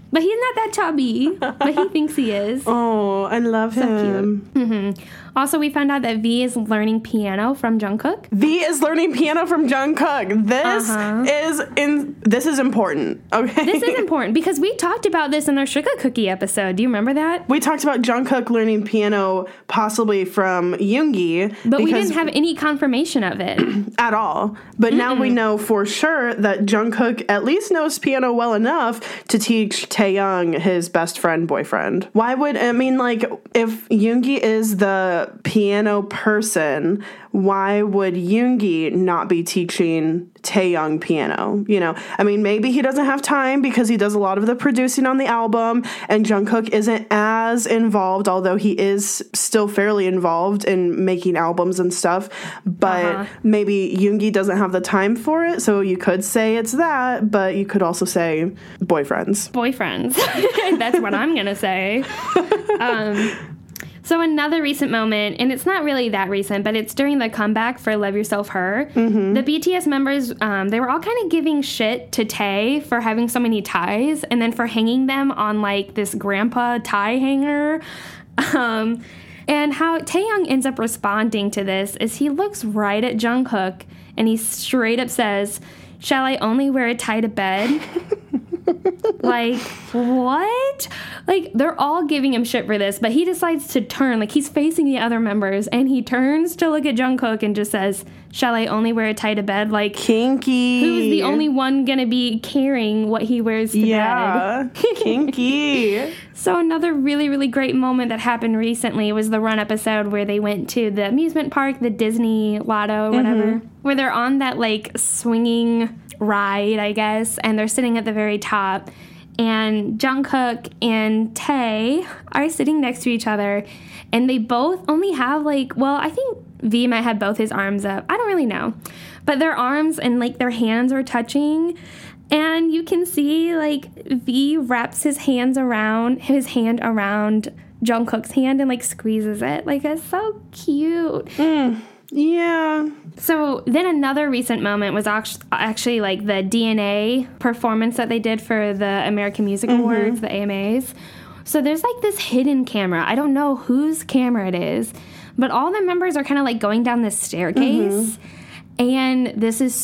But he's not that chubby, but he thinks he is. Oh, I love him. Cute. Mm-hmm. Also, we found out that V is learning piano from Jungkook. V is learning piano from Jungkook. This is important. Okay. This is important because we talked about this in our Sugar Cookie episode. Do you remember that? We talked about Jungkook learning piano possibly from Yoongi. But we didn't have any confirmation of it. At all. But now we know for sure that Jungkook at least knows piano well enough to teach Taehyung, his best friend, boyfriend. Why would, if Yoongi is the piano person, why would Yoongi not be teaching Taehyung piano? Maybe he doesn't have time because he does a lot of the producing on the album, and Jungkook isn't as involved, although he is still fairly involved in making albums and stuff. But maybe Yoongi doesn't have the time for it, so you could say it's that, but you could also say boyfriends. Boyfriends. That's what I'm gonna say. So another recent moment, and it's not really that recent, but it's during the comeback for Love Yourself Her. Mm-hmm. The BTS members, they were all kind of giving shit to Tae for having so many ties, and then for hanging them on like this grandpa tie hanger. And how Taehyung ends up responding to this is he looks right at Jungkook and he straight up says, "Shall I only wear a tie to bed?" Like, what? Like, they're all giving him shit for this, but he decides to turn. Like, he's facing the other members, and he turns to look at Jungkook and just says, "Shall I only wear a tie to bed?" Like, kinky. Who's the only one gonna be caring what he wears to bed? Kinky. So another really, really great moment that happened recently was the Run episode where they went to the amusement park, the Disney Lotto, whatever, where they're on that, like, swinging ride, I guess, and they're sitting at the very top, and Jungkook and Tae are sitting next to each other, and they both only have, I think V might have both his arms up. I don't really know. But their arms and, their hands are touching, and you can see, V wraps his hand around Jungkook's hand and, squeezes it. It's so cute. Yeah. So then another recent moment was actually the DNA performance that they did for the American Music Awards, the AMAs. So there's this hidden camera. I don't know whose camera it is, but all the members are kind of going down this staircase. And this is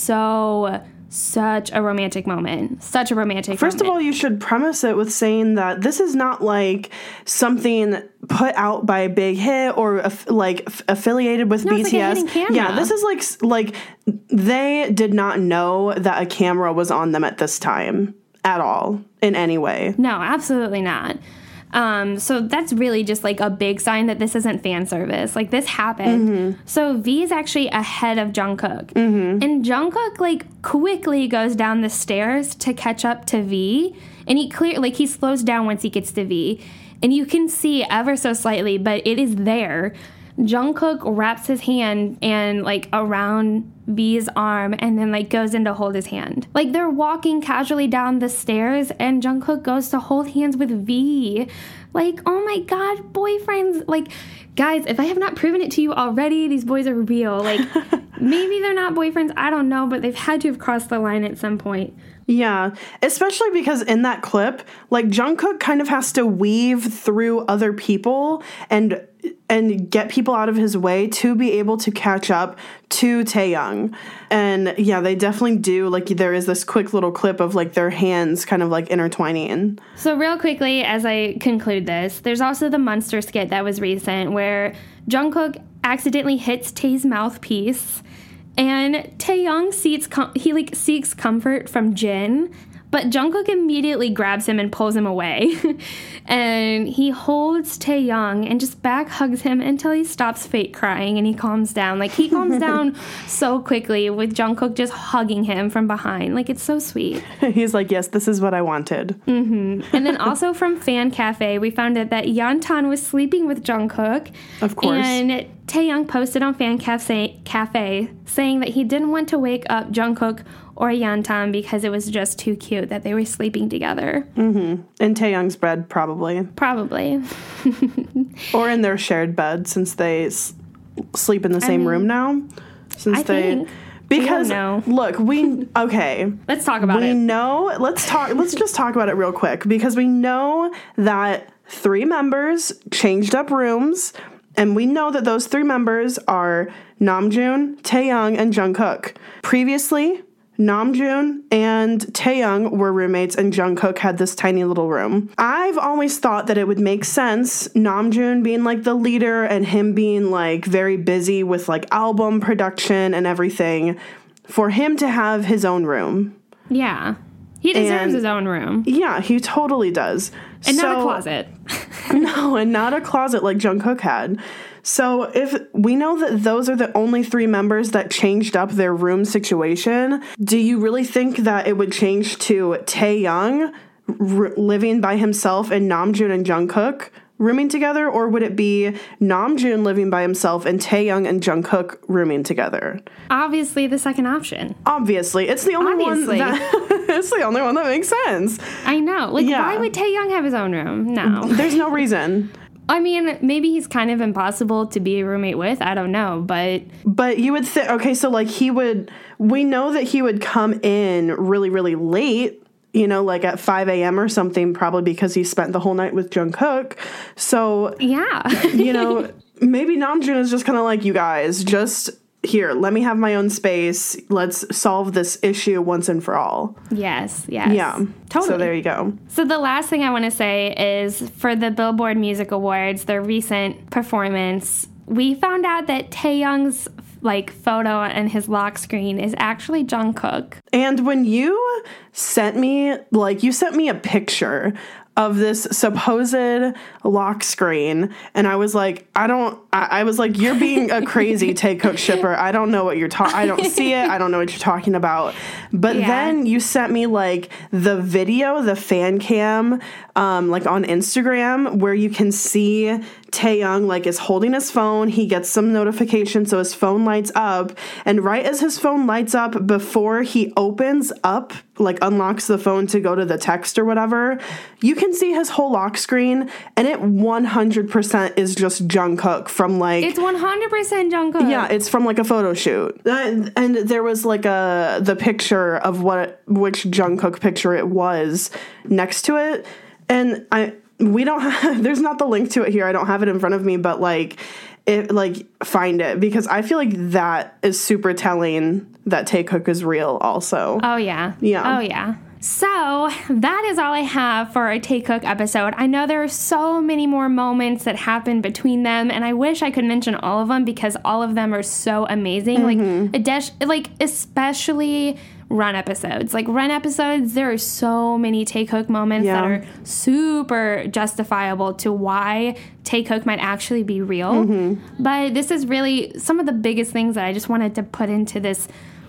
such a romantic moment. Such a romantic moment. First of all, you should premise it with saying that this is not something put out by Big Hit or affiliated with BTS. It's a hidden camera. Yeah, this is like they did not know that a camera was on them at this time at all in any way. No, absolutely not. So that's really just a big sign that this isn't fan service. This happened. So V is actually ahead of Jungkook. And Jungkook quickly goes down the stairs to catch up to V. And he slows down once he gets to V. And you can see ever so slightly, but it is there. Jungkook wraps his hand and around V's arm and then goes in to hold his hand. They're walking casually down the stairs and Jungkook goes to hold hands with V. Oh my god, boyfriends. Guys, if I have not proven it to you already, these boys are real. Maybe they're not boyfriends, I don't know, but they've had to have crossed the line at some point. Yeah, especially because in that clip, Jungkook kind of has to weave through other people and get people out of his way to be able to catch up to Taehyung. And yeah, they definitely do. There is this quick little clip of their hands kind of intertwining. So real quickly, as I conclude this, there's also the Monster skit that was recent where Jungkook accidentally hits Tae's mouthpiece. And Taehyung seeks comfort from Jin, but Jungkook immediately grabs him and pulls him away. And he holds Taehyung and just back hugs him until he stops fake crying and he calms down. He calms down so quickly with Jungkook just hugging him from behind. It's so sweet. He's yes, this is what I wanted. And then also from Fan Cafe, we found out that Yeontan was sleeping with Jungkook. Of course. And Taehyung posted on Fan Cafe saying that he didn't want to wake up Jungkook or Yeontan because it was just too cute that they were sleeping together. In Taehyung's bed, probably. Probably. Or in their shared bed since they sleep in the same room now. Because look, okay. Let's talk about it. Let's just talk about it real quick, because we know that 3 members changed up rooms, and we know that those 3 members are Namjoon, Taehyung, and Jungkook. Previously, Namjoon and Taehyung were roommates, and Jungkook had this tiny little room. I've always thought that it would make sense, Namjoon being like the leader and him being like very busy with like album production and everything, for him to have his own room. Yeah. He deserves his own room. Yeah, he totally does. And not a closet. No, and not a closet like Jungkook had. So if we know that those are the only 3 members that changed up their room situation, do you really think that it would change to Taehyung living by himself and Namjoon and Jungkook rooming together? Or would it be Namjoon living by himself and Taehyung and Jungkook rooming together? Obviously the second option. Obviously. It's the only one that makes sense. I know. Like, why would Taehyung have his own room? No. There's no reason. I mean, maybe he's kind of impossible to be a roommate with. I don't know, but you would think, okay, so like we know that he would come in really, really late, you know, like at 5 a.m. or something, probably because he spent the whole night with Jungkook. So, yeah, you know, maybe Namjoon is just kind of like, you guys, just here, let me have my own space. Let's solve this issue once and for all. Yes. Yeah. Totally. So there you go. So the last thing I want to say is for the Billboard Music Awards, their recent performance, we found out that Taehyung's photo and his lock screen is actually Jungkook. And when you sent me a picture of this supposed lock screen, and I was like, I was like, you're being a crazy Taekook shipper. I don't know what you're talking. I don't see it. I don't know what you're talking about. But then you sent me like the video, the fan cam, like on Instagram, where you can see Taehyung like is holding his phone. He gets some notification, so his phone lights up. And right as his phone lights up, before he opens up, like unlocks the phone to go to the text or whatever, you can see his whole lock screen, and it 100% is just Jungkook from like... It's 100% Jungkook. Yeah, it's from like a photo shoot. And there was like the picture of which Jungkook picture it was next to it. And we don't have, there's not the link to it here. I don't have it in front of me, but find it, because I feel like that is super telling that Taekook is real also. Oh, yeah. Yeah. Oh, yeah. So that is all I have for our Taekook episode. I know there are so many more moments that happen between them, and I wish I could mention all of them because all of them are so amazing. Mm-hmm. Especially run episodes. Like run episodes, there are so many Taekook moments that are super justifiable to why Taekook might actually be real. Mm-hmm. But this is really some of the biggest things that I just wanted to put into this,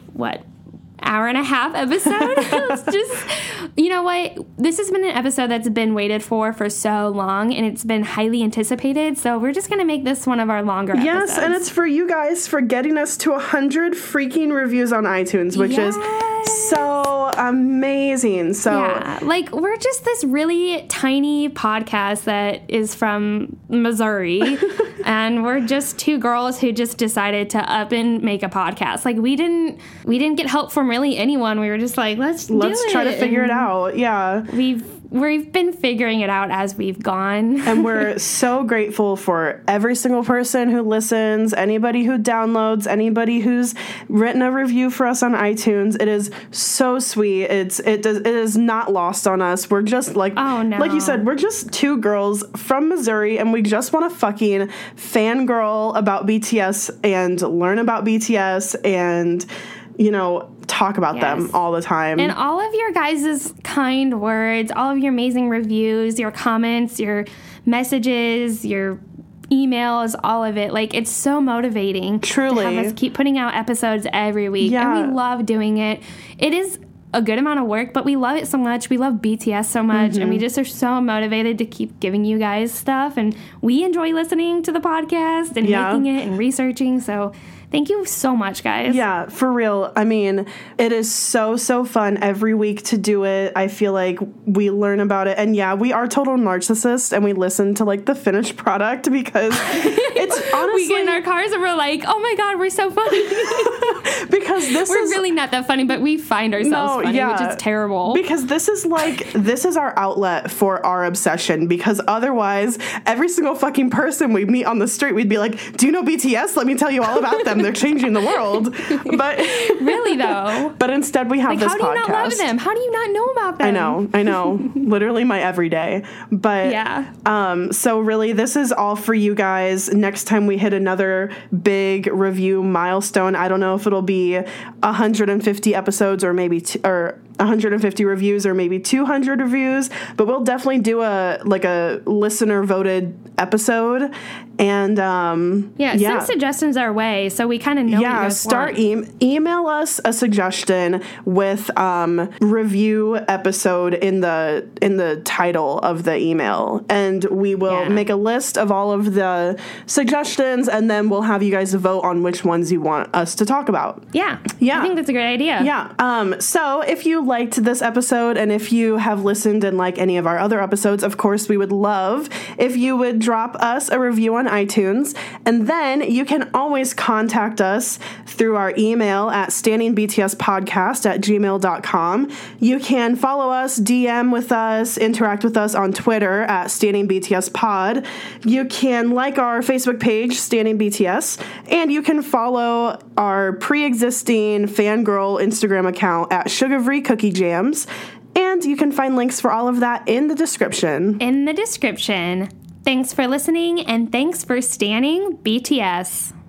hour and a half episode. It's just, you know what? This has been an episode that's been waited for so long, and it's been highly anticipated. So we're just going to make this one of our longer episodes. Yes, and it's for you guys for getting us to 100 freaking reviews on iTunes, which is so amazing. So yeah, we're just this really tiny podcast that is from Missouri, and we're just 2 girls who just decided to up and make a podcast. We didn't get help from really anyone. We were just like, let's try to figure it out. Yeah. We've been figuring it out as we've gone. And we're so grateful for every single person who listens, anybody who downloads, anybody who's written a review for us on iTunes. It is so sweet. It is not lost on us. We're just like you said, we're just 2 girls from Missouri, and we just want to fucking fangirl about BTS and learn about BTS and, you know, talk about them all the time. And all of your guys' kind words, all of your amazing reviews, your comments, your messages, your emails, all of it. It's so motivating. Truly. To have us keep putting out episodes every week. Yeah. And we love doing it. It is a good amount of work, but we love it so much. We love BTS so much, and we just are so motivated to keep giving you guys stuff. And we enjoy listening to the podcast and making it and researching. So thank you so much, guys. Yeah, for real. I mean, it is so fun every week to do it. I feel like we learn about it. And yeah, we are total narcissists, and we listen to the finished product because it's honestly... We get in our cars and we're like, oh my God, we're so funny. Because We're really not that funny, but we find ourselves funny, which is terrible. Because this is our outlet for our obsession, because otherwise every single fucking person we meet on the street, we'd be like, do you know BTS? Let me tell you all about them. They're changing the world. But really though. But instead we have this podcast. How do you not love them? How do you not know about them? I know. Literally my everyday. But so really this is all for you guys. Next time we hit another big review milestone, I don't know if it'll be 150 episodes or maybe 150 reviews or maybe 200 reviews, but we'll definitely do a listener voted episode. And send suggestions our way so we kind of know what you guys want. Email us a suggestion with review episode in the title of the email, and we will make a list of all of the suggestions, and then we'll have you guys vote on which ones you want us to talk about. I think that's a great idea. So if you liked this episode, and if you have listened and like any of our other episodes, of course we would love if you would drop us a review on iTunes, and then you can always contact us through our email at standingbtspodcast@gmail.com. You can follow us, DM with us, interact with us on Twitter at standingbtspod. You can like our Facebook page, Standing BTS, and you can follow our pre-existing fangirl Instagram account at Sugar-Free Cookie Jams, and you can find links for all of that in the description. Thanks for listening, and thanks for standing BTS.